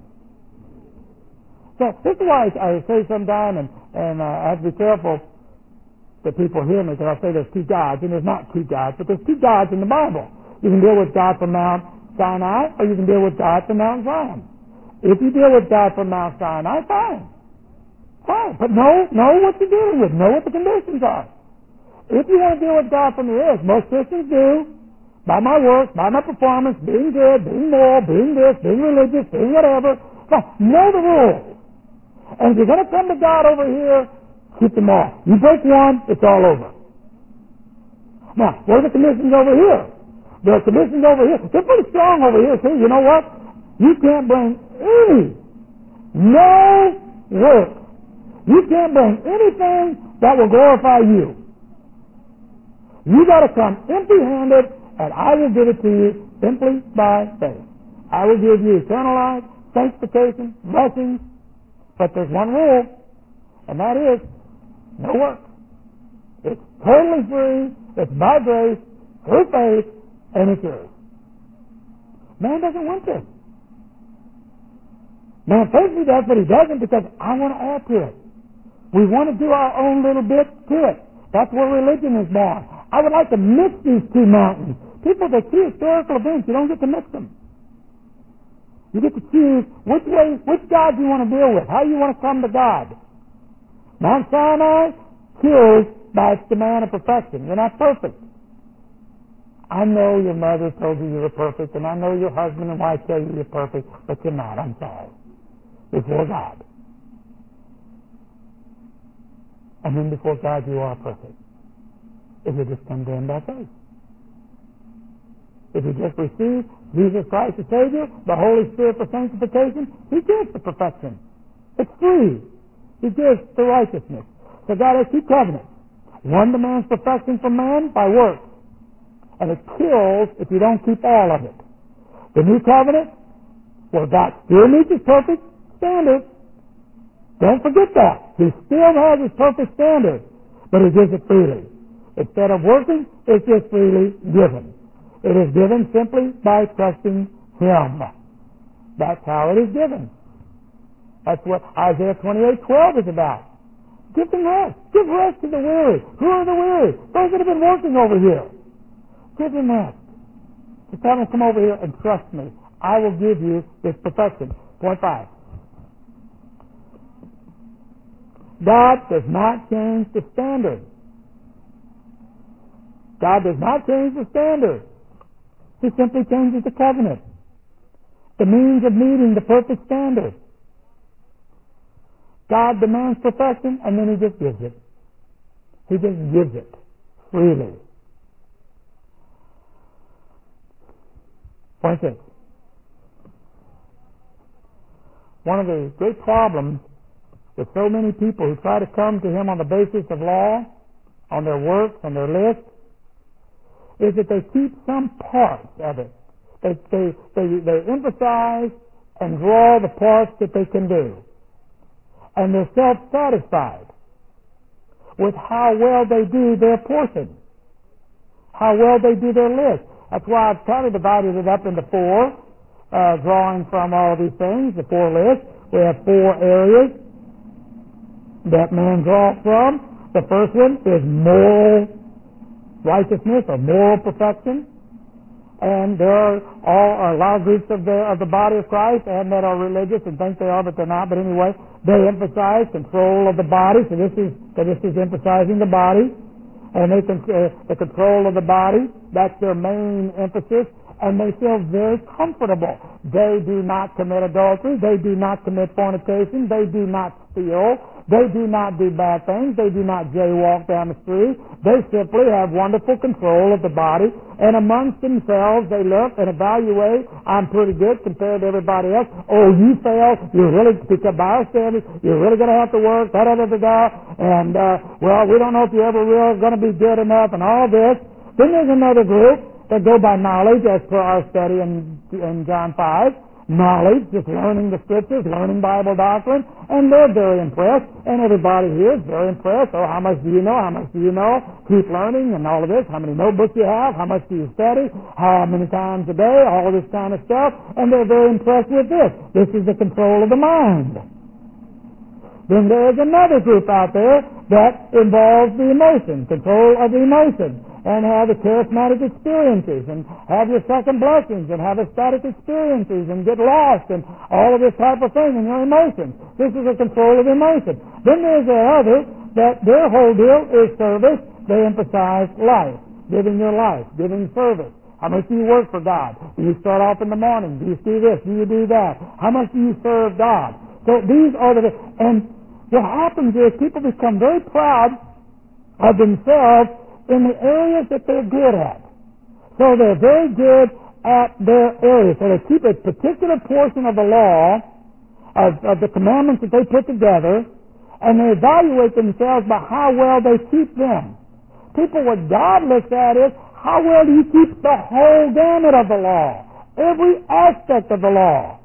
So this is why I say sometimes, and, and uh, I have to be careful that people hear me, because I say there's two gods, and there's not two gods, but there's two gods in the Bible. You can deal with God from Mount Sinai, or you can deal with God from Mount Zion. If you deal with God from Mount Sinai, fine. Fine. But know, know what you're dealing with. Know what the conditions are. If you want to deal with God from the earth, most Christians do, by my work, by my performance, being good, being moral, being this, being religious, being whatever. Fine. Know the rules. And if you're going to come to God over here, keep them all. You break one, it's all over. Now, what are the conditions over here? The conditions over here, they're pretty strong over here, too. You know what? You can't bring any, no work. You can't bring anything that will glorify you. You got to come empty-handed, and I will give it to you simply by faith. I will give you eternal life, sanctification, blessings, but there's one rule, and that is no work. It's totally free, it's by grace, through faith, and it's yours. Man doesn't want this. Man thinks he does, but he doesn't, because I want to add to it. We want to do our own little bit to it. That's where religion is born. I would like to mix these two mountains. People that see historical events, you don't get to mix them. You get to choose which way, which God you want to deal with, how you want to come to God. Mount Sinai kills by its demand of perfection. You're not perfect. I know your mother told you you were perfect, and I know your husband and wife tell you you're perfect, but you're not. I'm sorry. Before God. And then before God you are perfect. If you just come to Him by faith. If you just receive Jesus Christ as Savior, the Holy Spirit for sanctification, He gives the perfection. It's free. He gives the righteousness. So God has two covenants. One demands perfection from man by works, and it kills if you don't keep all of it. The new covenant, well, God still meets His perfect standard. Don't forget that. He still has His perfect standard, but He gives it freely. Instead of working, it's just freely given. It is given simply by trusting Him. That's how it is given. That's what Isaiah twenty-eight twelve is about. Give them rest. Give rest to the weary. Who are the weary? Those that have been working over here. Give them rest. Just have them come over here and trust me. I will give you this perfection. Point five. God does not change the standard. God does not change the standard. He simply changes the covenant. The means of meeting the perfect standard. God demands perfection, and then He just gives it. He just gives it freely. Point six. One of the great problems with so many people who try to come to Him on the basis of law, on their works, on their list, is that they keep some parts of it. They, they, they, they emphasize and draw the parts that they can do. And they're self-satisfied with how well they do their portion, how well they do their list. That's why I've kind of divided it up into four, uh, drawing from all these things, the four lists. We have four areas that man draws from. The first one is moral righteousness or moral perfection. And there are all, a lot of groups of the of the body of Christ and that are religious and think they are, but they're not. But anyway, they emphasize control of the body. So this is so this is emphasizing the body, and they con- uh, the control of the body. That's their main emphasis, and they feel very comfortable. They do not commit adultery. They do not commit fornication. They do not steal. They do not do bad things. They do not jaywalk down the street. They simply have wonderful control of the body. And amongst themselves, they look and evaluate. I'm pretty good compared to everybody else. Oh, you fail. You're really, because by our standards, you're really going to have to work. Da da da da da. And, uh, well, we don't know if you're ever really going to be good enough and all this. Then there's another group that go by knowledge, as per our study in, in John five. Knowledge, just learning the scriptures, learning Bible doctrine, and they're very impressed, and everybody here is very impressed. Oh, how much do you know? How much do you know? Keep learning and all of this. How many notebooks you have? How much do you study? How many times a day? All of this kind of stuff, and they're very impressed with this. This is the control of the mind. Then there is another group out there that involves the emotion, control of the emotion, and have the charismatic experiences, and have your second blessings, and have ecstatic experiences, and get lost, and all of this type of thing in your emotions. This is a control of emotion. Then there's the other that their whole deal is service. They emphasize life, giving your life, giving service. How much do you work for God? Do you start off in the morning? Do you do this? Do you do that? How much do you serve God? So these are the, and what happens is people become very proud of themselves in the areas that they're good at. So they're very good at their area. So they keep a particular portion of the law, of, of the commandments that they put together, and they evaluate themselves by how well they keep them. People, what God looks at is, how well do you keep the whole gamut of the law? Every aspect of the law.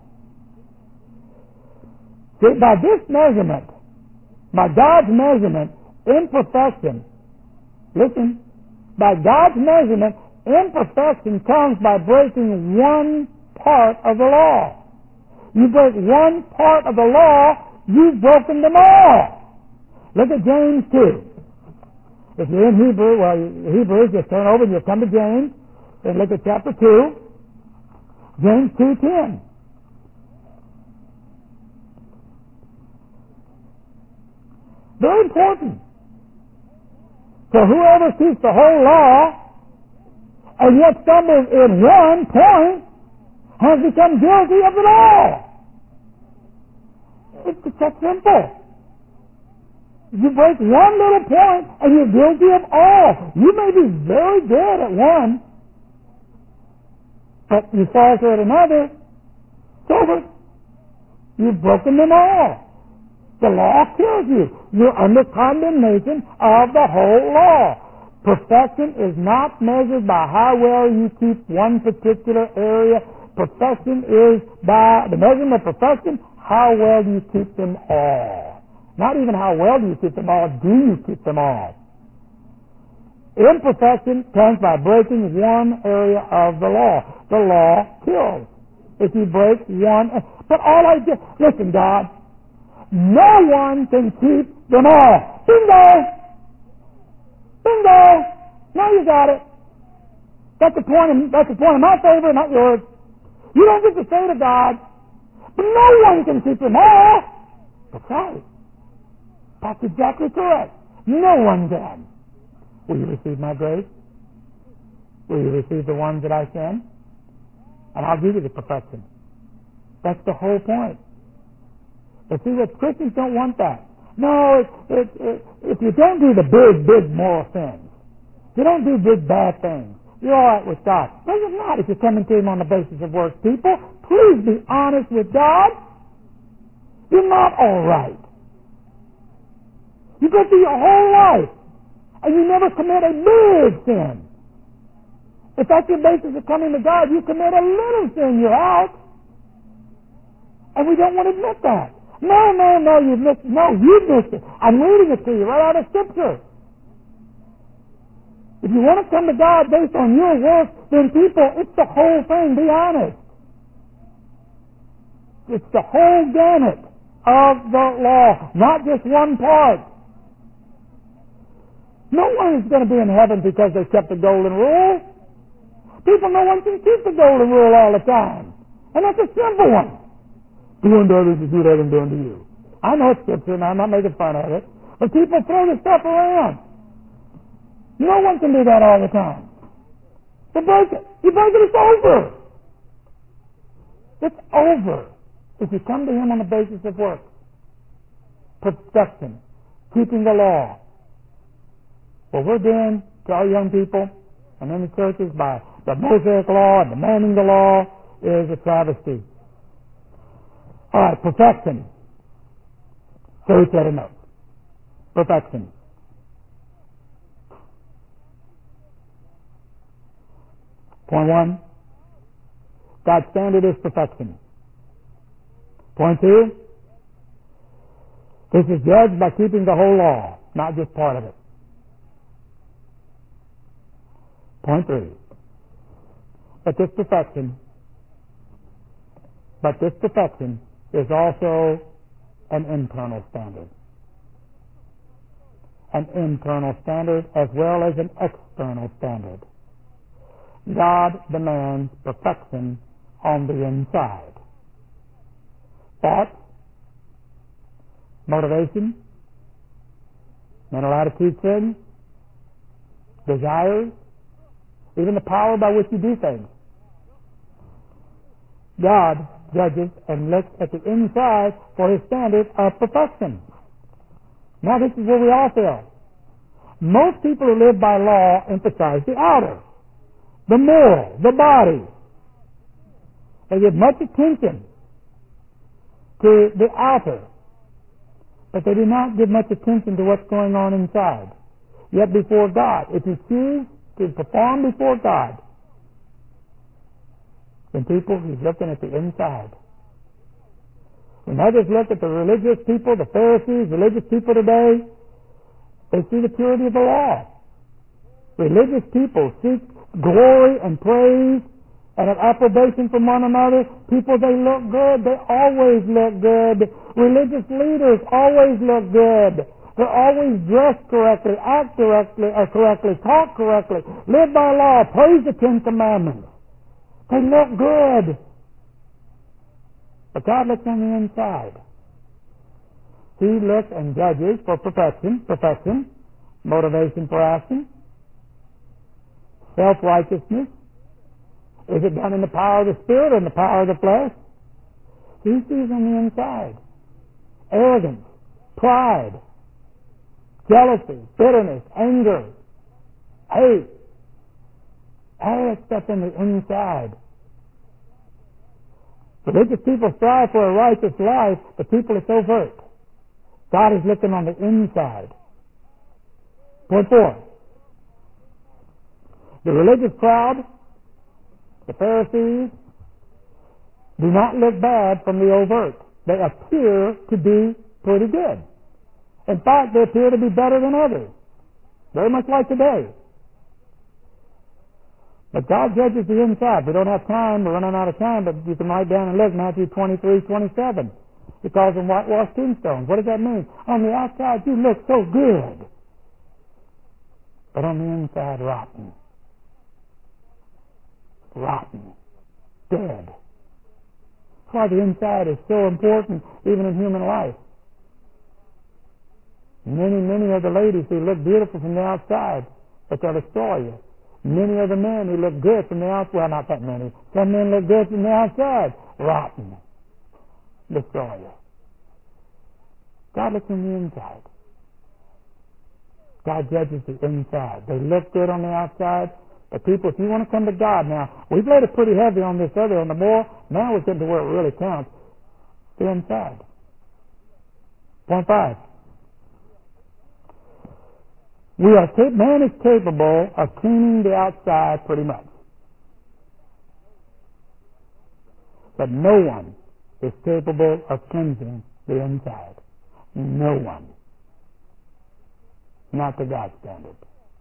See, by this measurement, by God's measurement, imperfection, listen, by God's measurement, imperfection comes by breaking one part of the law. You break one part of the law, you've broken them all. Look at James two. If you're in Hebrew, well, Hebrews, just turn over and you'll come to James, and look at chapter two, James two ten. Very important. For whoever keeps the whole law and yet stumbles in one point has become guilty of it all. It's that simple. You break one little point and you're guilty of all. You may be very good at one, but you falter at another, it's over. You've broken them all. The law kills you. You're under condemnation of the whole law. Perfection is not measured by how well you keep one particular area. Perfection is by the measurement of perfection, how well do you keep them all. Not even how well do you keep them all, do you keep them all. Imperfection comes by breaking one area of the law. The law kills. If you break one, but all I do, listen, God, no one can keep them all. Bingo! Bingo! Now you got it. That's the point of, that's the point of my favor, not yours. You don't get to say to God, but no one can keep them all. That's right. That's exactly correct. No one can. Will you receive my grace? Will you receive the ones that I send? And I'll give you the perfection. That's the whole point. But see, what Christians don't want that. No, it, it, it, if you don't do the big, big moral sins, you don't do big bad things, you're all right with God. No, you're not if you're coming to Him on the basis of works. People, please be honest with God. You're not all right. You go through your whole life, and you never commit a big sin. If that's your basis of coming to God, you commit a little sin, you're out. And we don't want to admit that. No, no, no, you missed No, you missed it. I'm reading it to you right out of Scripture. If you want to come to God based on your work, then people, it's the whole thing. Be honest. It's the whole gamut. of the law, not just one part. No one is going to be in heaven because they kept the golden rule. People, no one can keep the golden rule all the time. And that's a simple one. Do unto others as you would have them do unto you. I know it's scripture and I'm not making fun of it. But people throw this stuff around. No one can do that all the time. You break it. You break it, it's over. It's over. If you come to Him on the basis of work, perfection, keeping the law. What we're doing to our young people and in the churches by the Mosaic law and demanding the law is a travesty. All right, perfection. So we said enough. Perfection. Point one, God's standard is perfection. Point two, this is judged by keeping the whole law, not just part of it. Point three, but this perfection, but this perfection is also an internal standard. An internal standard as well as an external standard. God demands perfection on the inside. Thoughts, motivation, mental attitude, sin, desires, even the power by which you do things. God judges and looks at the inside for His standard of perfection. Now this is where we all fail. Most people who live by law emphasize the outer, the moral, the body. They give much attention to the outer, but they do not give much attention to what's going on inside. Yet before God, if you choose to perform before God, then people, He's looking at the inside. When others look at the religious people, the Pharisees, religious people today, they see the purity of the law. Religious people seek glory and praise and an approbation from one another. People, they look good. They always look good. Religious leaders always look good. They're always dressed correctly, act correctly, or correctly, talk correctly, live by law, praise the Ten Commandments. They look good. But God looks on the inside. He looks and judges for perfection, perfection, motivation for action, self-righteousness. Is it done in the power of the Spirit or in the power of the flesh? He sees on the inside. Arrogance, pride, jealousy, bitterness, anger, hate. All that stuff in the inside. Religious people strive for a righteous life, but people are so overt. God is looking on the inside. Point four. The religious crowd, the Pharisees, do not look bad from the overt. They appear to be pretty good. In fact, they appear to be better than others. Very much like today. But God judges the inside. We don't have time. We're running out of time, but you can write down and look, Matthew twenty-three, twenty-seven. He calls them whitewashed tombstones. What does that mean? On the outside, you look so good. But on the inside, rotten. Rotten. Dead. That's why the inside is so important, even in human life. Many, many are the ladies who look beautiful from the outside, but they'll destroy you. Many are the men who look good from the outside. Well, not that many. Some men look good from the outside. Rotten. Destroy you. God looks on the inside. God judges the inside. They look good on the outside, but people, if you want to come to God now, we've laid it pretty heavy on this other, on the moral. Now we're getting to where it really counts. The inside. Point five. We are cap- man is capable of cleaning the outside pretty much. But no one is capable of cleansing the inside. No one. Not to God's standard.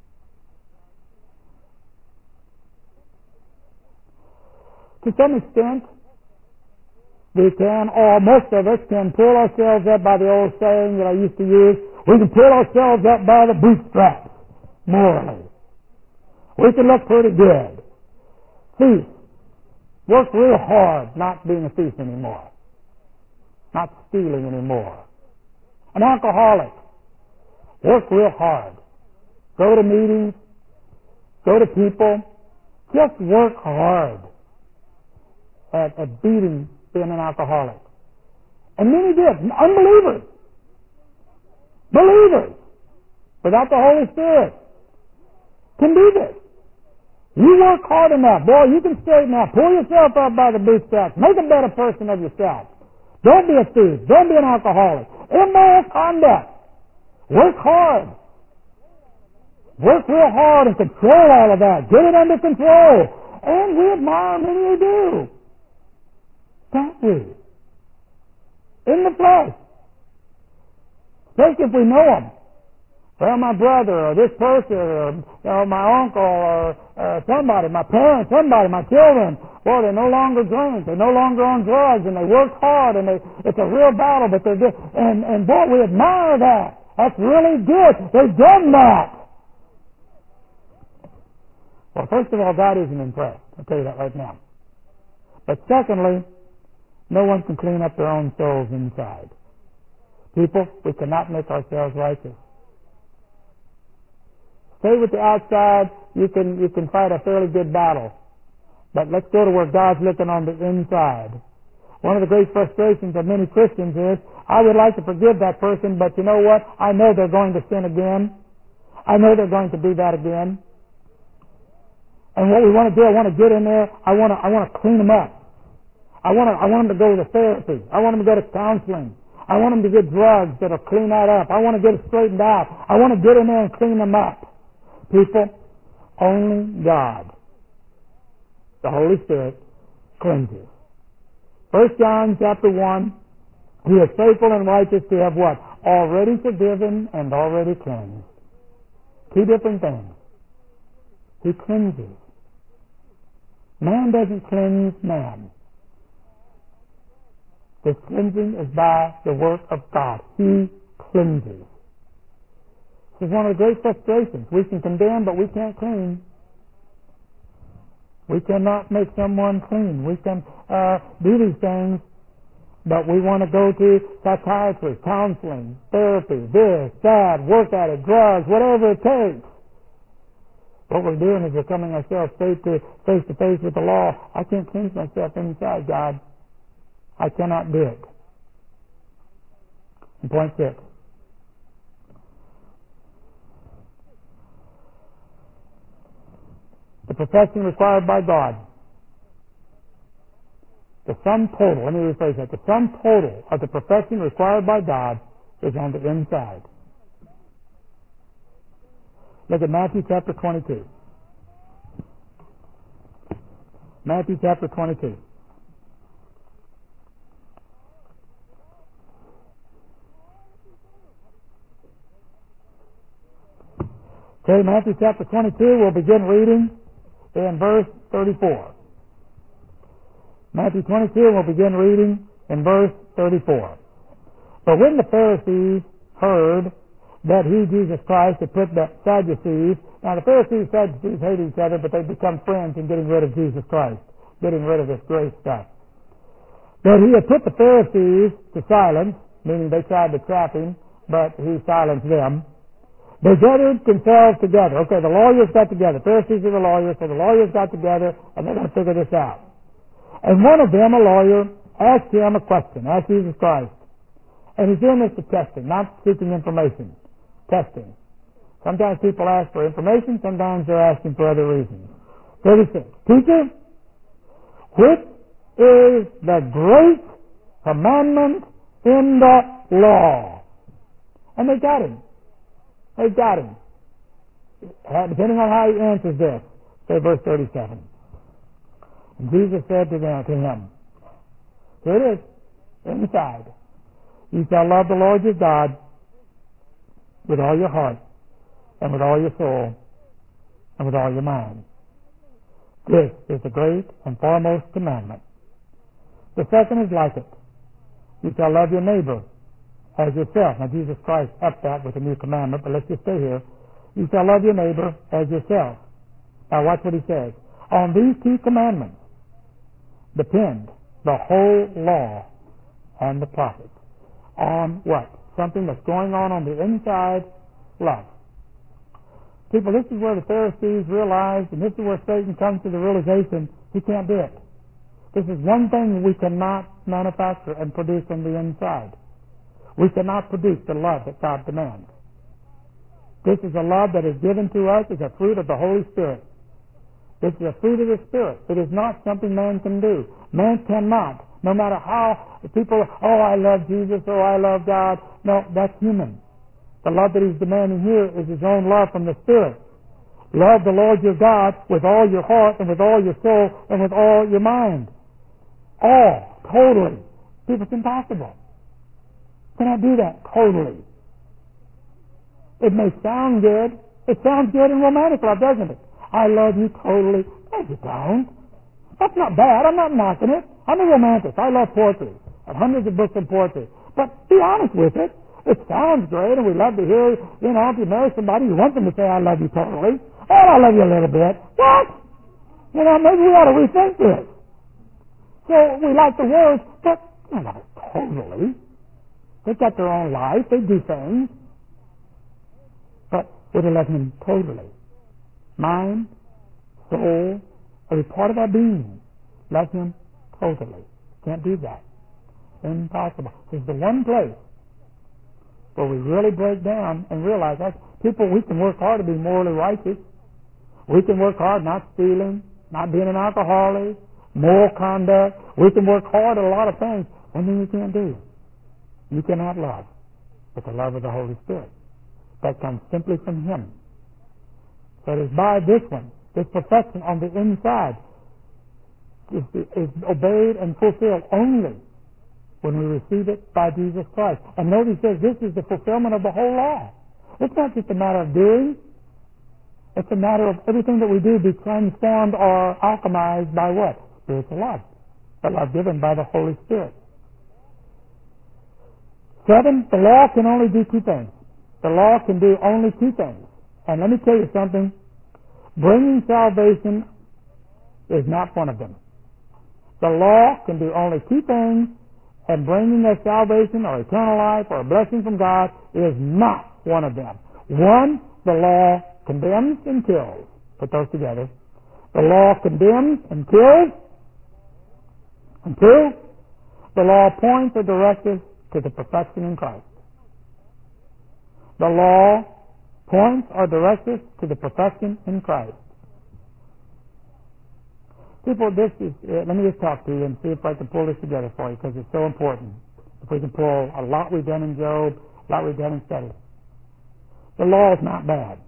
To some extent, we can, or most of us can pull ourselves up by the old saying that I used to use, we can pull ourselves up by the bootstraps. morally. We can look pretty good. Thief. Work real hard not being a thief anymore. Not stealing anymore. An alcoholic. Work real hard. Go to meetings. Go to people. Just work hard at, at beating being an alcoholic. And many did. Unbelievers. Believers. Without the Holy Spirit. Can do this. You work hard enough. Boy, you can straighten out. Pull yourself up by the bootstraps. Make a better person of yourself. Don't be a thief. Don't be an alcoholic. Immoral conduct. Work hard. Work real hard and control all of that. Get it under control. And we admire many who do. Don't we? In the flesh. Especially if we know them. Well, my brother, or this person, or you know, my uncle, or uh, somebody, my parents, somebody, my children. Well, they no longer drink, they no longer on drugs, and they work hard, and they, it's a real battle. But they're good. and and boy, we admire that. That's really good. They've done that. Well, first of all, God isn't impressed. I'll tell you that right now. But secondly, no one can clean up their own souls inside. People, we cannot make ourselves righteous. Stay with the outside, you can you can fight a fairly good battle. But let's go to where God's looking on the inside. One of the great frustrations of many Christians is, I would like to forgive that person, but you know what? I know they're going to sin again. I know they're going to do that again. And what we want to do, I want to get in there, I want to I want to clean them up. I want to I want them to go to therapy. I want them to go to counseling. I want them to get drugs that'll clean that up. I want to get it straightened out. I want to get in there and clean them up. People, only God, the Holy Spirit, cleanses. First John chapter one, He is faithful and righteous to have what? Already forgiven and already cleansed. Two different things. He cleanses. Man doesn't cleanse man. The cleansing is by the work of God. He cleanses. This is one of the great frustrations. We can condemn, but we can't clean. We cannot make someone clean. We can uh, do these things, but we want to go to psychiatry, counseling, therapy, this, that, work at it, drugs, whatever it takes. What we're doing is we're coming ourselves face to face to face with the law. I can't cleanse myself inside, God. I cannot do it. And point six. The profession required by God. The sum total, let me rephrase that. The sum total of the profession required by God is on the inside. Look at Matthew chapter twenty-two. Matthew chapter twenty-two. Okay, Matthew chapter twenty-two, we'll begin reading in verse thirty-four. Matthew twenty-two, and we'll begin reading in verse thirty-four. But when the Pharisees heard that he, Jesus Christ, had put the Sadducees, now the Pharisees and Sadducees hate each other, but they become friends in getting rid of Jesus Christ, getting rid of this grace stuff. That he had put the Pharisees to silence, meaning they tried to trap him, but he silenced them. They gathered themselves together. Okay, the lawyers got together. Pharisees are the lawyers, so the lawyers got together, and they're going to figure this out. And one of them, a lawyer, asked him a question, asked Jesus Christ. And he's doing this for testing, not seeking information. Testing. Sometimes people ask for information, sometimes they're asking for other reasons. thirty-six. Teacher, which is the great commandment in the law? And they got him. They got him. Depending on how he answers this. Say verse thirty-seven. And Jesus said to them, to him, here it is, inside. You shall love the Lord your God with all your heart, and with all your soul, and with all your mind. This is the great and foremost commandment. The second is like it. You shall love your neighbor as yourself. Now Jesus Christ upped that with a new commandment, but let's just stay here. You shall love your neighbor as yourself. Now watch what he says. On these two commandments depend the whole law and the prophets. On what? Something that's going on on the inside, love. People, this is where the Pharisees realized, and this is where Satan comes to the realization he can't do it. This is one thing we cannot manufacture and produce on the inside. We cannot produce the love that God demands. This is a love that is given to us as a fruit of the Holy Spirit. This is a fruit of the Spirit. It is not something man can do. Man cannot, no matter how people, oh, I love Jesus, oh, I love God. No, that's human. The love that he's demanding here is his own love from the Spirit. Love the Lord your God with all your heart and with all your soul and with all your mind. All, totally. People, it's impossible. Cannot do that totally. It may sound good. It sounds good and romantic love, doesn't it? I love you totally. No, you don't. That's not bad. I'm not knocking it. I'm a romantic. I love poetry. I have hundreds of books of poetry. But be honest with it. It sounds great, and we love to hear, you know, if you marry somebody, you want them to say, I love you totally. Oh, I love you a little bit. What? You know, maybe we ought to rethink this. So we like the words, but they're not totally. They've got their own life. They do things. But we're to love him totally. Mind, soul, every part of our being. Love him totally. Can't do that. Impossible. It's the one place where we really break down and realize that people, we can work hard to be morally righteous. We can work hard not stealing, not being an alcoholic, moral conduct. We can work hard at a lot of things. One thing you can't do, you cannot love with the love of the Holy Spirit. That comes simply from him. So it is by this one, this perfection on the inside is, is obeyed and fulfilled only when we receive it by Jesus Christ. And notice he says this is the fulfillment of the whole law. It's not just a matter of doing. It's a matter of everything that we do be transformed or alchemized by what? Spiritual love. The love given by the Holy Spirit. Seven, the law can only do two things. The law can do only two things. And let me tell you something. Bringing salvation is not one of them. The law can do only two things, and bringing us salvation or eternal life or a blessing from God is not one of them. One, the law condemns and kills. Put those together. The law condemns and kills. And two, the law points or directs us to the perfection in Christ. The law points or directs us to the perfection in Christ. People, this is, uh, let me just talk to you and see if I can pull this together for you, because it's so important. If we can pull a lot we've done in Job, a lot we've done in study. The law is not bad.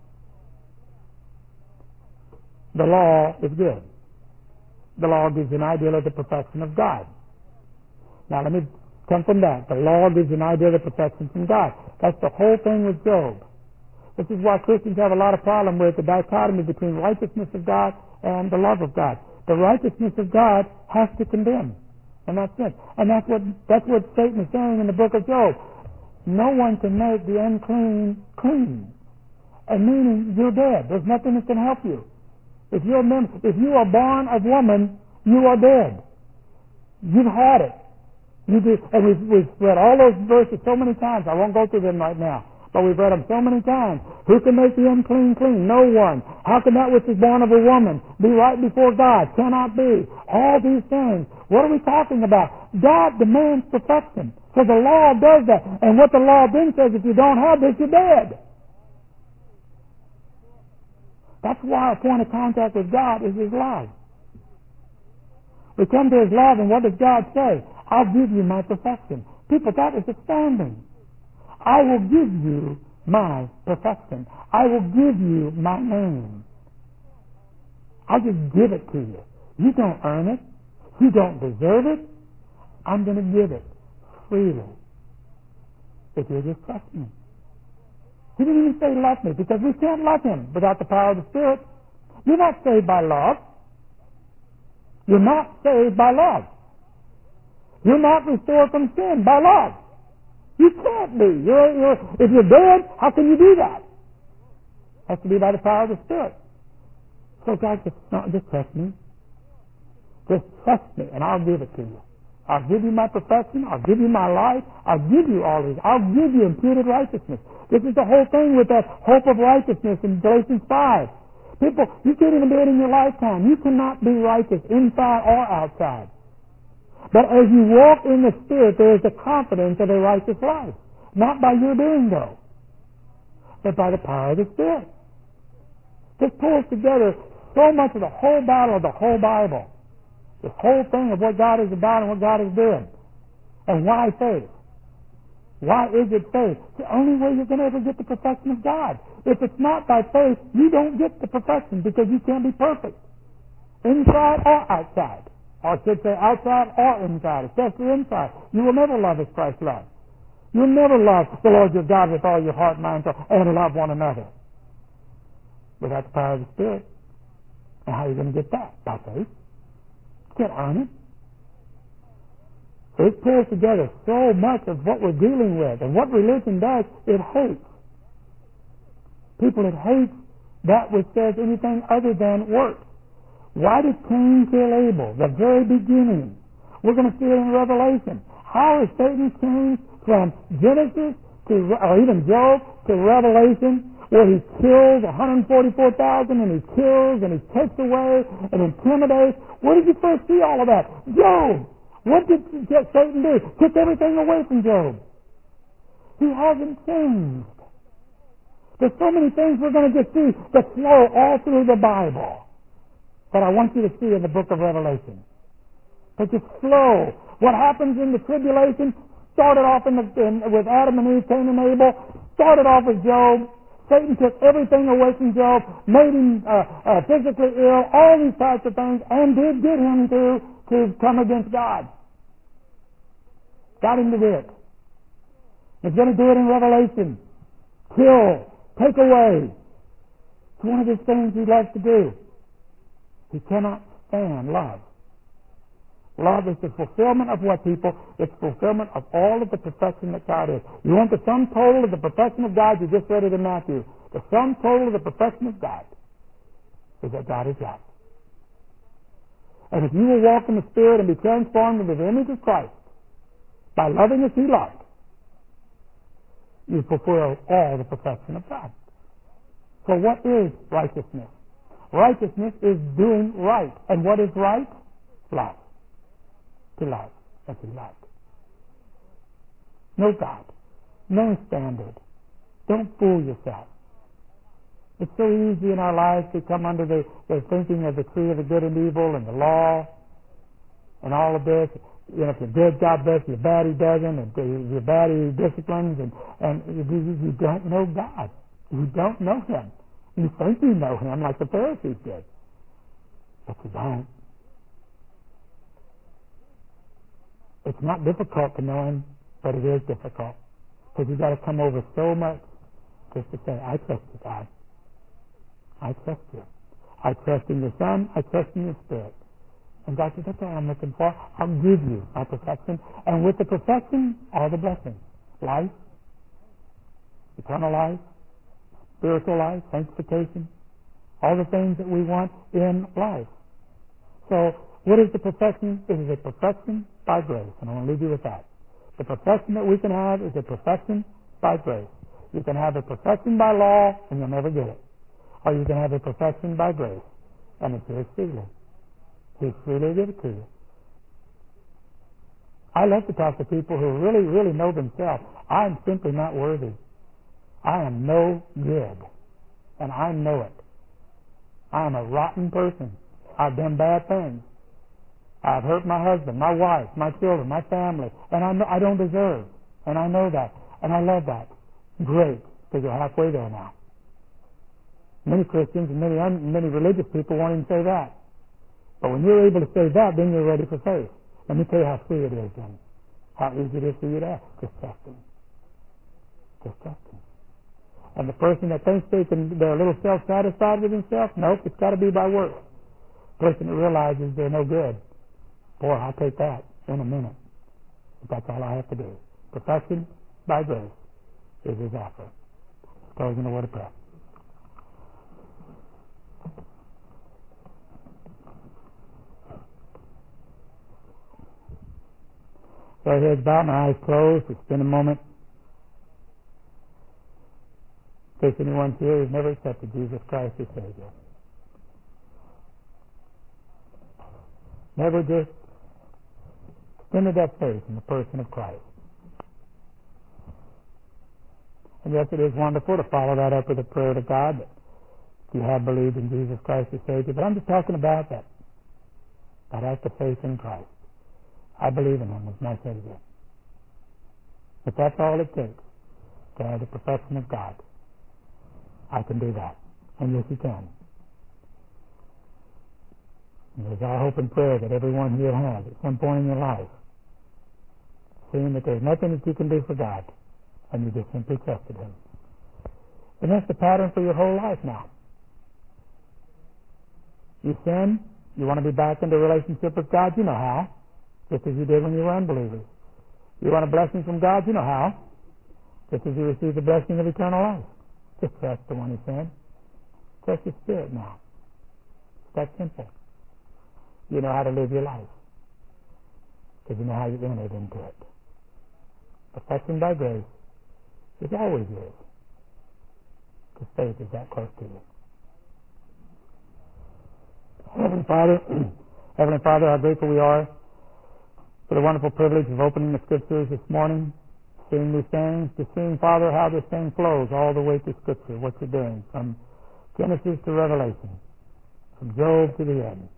The law is good. The law gives you an idea of the perfection of God. Now let me come from that. The law gives you an idea of the perfection from God. That's the whole thing with Job. This is why Christians have a lot of problem with the dichotomy between righteousness of God and the love of God. The righteousness of God has to condemn, and that's it. And that's what that's what Satan is saying in the book of Job. No one can make the unclean clean, and meaning you're dead. There's nothing that can help you. If you're mem- if you are born of woman, you are dead. You've had it. You do, and we've, we've read all those verses so many times. I won't go through them right now. But we've read them so many times. Who can make the unclean clean? No one. How can that which is born of a woman be right before God? Cannot be. All these things. What are we talking about? God demands perfection. So the law does that. And what the law then says, if you don't have this, you're dead. That's why a point of contact with God is His love. We come to His love, and what does God say? I'll give you my perfection. People, that is astounding. I will give you my perfection. I will give you my name. I'll just give it to you. You don't earn it. You don't deserve it. I'm going to give it freely if you just trust me. He didn't even say love me, because we can't love Him without the power of the Spirit. You're not saved by love. You're not saved by love. You're not restored from sin by love. You can't be. You're, you're, if you're dead, how can you do that? Has to be by the power of the Spirit. So God says, no, just trust me. Just trust me, and I'll give it to you. I'll give you my perfection. I'll give you my life. I'll give you all these. I'll give you imputed righteousness. This is the whole thing with that hope of righteousness in Galatians five. People, you can't even do it in your lifetime. You cannot be righteous inside or outside. But as you walk in the Spirit, there is the confidence of a righteous life. Not by your doing, though, but by the power of the Spirit. This pulls together so much of the whole battle of the whole Bible. This whole thing of what God is about and what God is doing. And why faith? Why is it faith? It's the only way you're going to ever get the perfection of God. If it's not by faith, you don't get the perfection because you can't be perfect. Inside or outside. Or I should say outside or inside, especially inside. You will never love as Christ loved. You'll never love the Lord your God with all your heart, mind, soul, and love one another. Without the power of the Spirit. And how are you going to get that? By faith. You can't earn it. So it pulls together so much of what we're dealing with. And what religion does, it hates. People, it hates that which says anything other than works. Why did Cain kill Abel? The very beginning. We're going to see it in Revelation. How is Satan changed from Genesis to, or even Job, to Revelation, where he kills one hundred forty-four thousand and he kills and he takes away and intimidates? Where did you first see all of that? Job. What did Satan do? Took everything away from Job. He hasn't changed. There's so many things we're going to get see that flow all through the Bible that I want you to see in the book of Revelation. That just flow. What happens in the tribulation started off in the, in, with Adam and Eve, Cain and Abel, started off with Job. Satan took everything away from Job, made him uh, uh, physically ill, all these types of things, and did get him to, to come against God. Got him to do it. He's going to do it in Revelation. Kill. Take away. It's one of his things he loves to do. He cannot stand love. Love is the fulfillment of what, people? It's fulfillment of all of the perfection that God is. You want the sum total of the perfection of God? You just read it in Matthew. The sum total of the perfection of God is that God is love. And if you will walk in the Spirit and be transformed into the image of Christ by loving as He loved, you fulfill all the perfection of God. So what is righteousness? Righteousness is doing right. And what is right? Love. To love as He loved. No God. No standard. Don't fool yourself. It's so easy in our lives to come under the, the thinking of the tree of the good and evil and the law and all of this. You know, if you're good, God bless you. If you're bad, He doesn't. And if you're bad, He disciplines. And, and you, you don't know God. You don't know Him. You think you know Him like the Pharisees did. But you don't. It's not difficult to know Him, but it is difficult. Because you've got to come over so much just to say, I trust you, God. I trust you. I trust in your Son. I trust in your Spirit. And God says, that's all I'm looking for. I'll give you my perfection. And with the perfection, all the blessings. Life, eternal life, spiritual life, sanctification, all the things that we want in life. So, what is the perfection? It is a perfection by grace. And I want to leave you with that. The perfection that we can have is a perfection by grace. You can have a perfection by law, and you'll never get it. Or you can have a perfection by grace, and it's His freely. He freely give it to you. I love to talk to people who really, really know themselves. I am simply not worthy. I am no good. And I know it. I am a rotten person. I've done bad things. I've hurt my husband, my wife, my children, my family. And I know I don't deserve. And I know that. And I love that. Great. Because you're halfway there now. Many Christians and many, many religious people won't even say that. But when you're able to say that, then you're ready for faith. Let me tell you how free it is then. How easy it is for you to ask. Just trust Him. Just trust Him. And the person that thinks they can, they're a little self-satisfied with themselves, nope, it's got to be by works. The person that realizes they're no good, boy, I'll take that in a minute. But that's all I have to do. Perfection by grace is His offer. Closing the word of prayer. So our heads bowed, my eyes closed. It's been a moment. In case anyone's here who's never accepted Jesus Christ as Savior. Never just extended that faith in the person of Christ. And yes, it is wonderful to follow that up with a prayer to God that you have believed in Jesus Christ as Savior. But I'm just talking about that. That act of faith in Christ. I believe in Him as my Savior. If that's all it takes to have the perfection of God, I can do that. And yes, you can. And it is our hope and prayer that everyone here has at some point in your life, seeing that there's nothing that you can do for God, and you just simply trusted Him. And that's the pattern for your whole life now. You sin, you want to be back into a relationship with God, you know how, just as you did when you were unbelievers. You want a blessing from God, you know how, just as you received the blessing of eternal life. Just trust the one who said. Trust His Spirit now. It's that simple. You know how to live your life, because you know how you entered into it. Perfection by grace is always yours, because faith is that close to you. Heavenly Father, Heavenly Father, how grateful we are for the wonderful privilege of opening the Scriptures this morning, seeing these things, to seeing, Father, how this thing flows all the way to Scripture, what you're doing, from Genesis to Revelation, from Job to the end.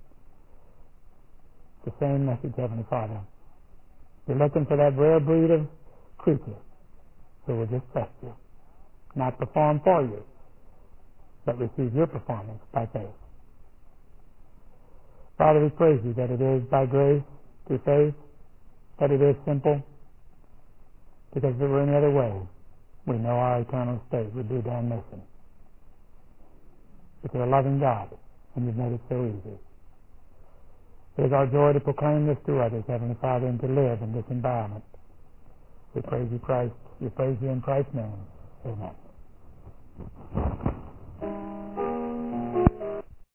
The same message, Heavenly Father. You're looking for that rare breed of creature who will just trust you, not perform for you, but receive your performance by faith. Father, we praise you that it is by grace, through faith, that it is simple, because if it were any other way, we know our eternal state would be damnation. But you're a loving God, and you've made it so easy. It is our joy to proclaim this to others, Heavenly Father, and to live in this environment. We praise you, Christ. We praise you in Christ's name. Amen.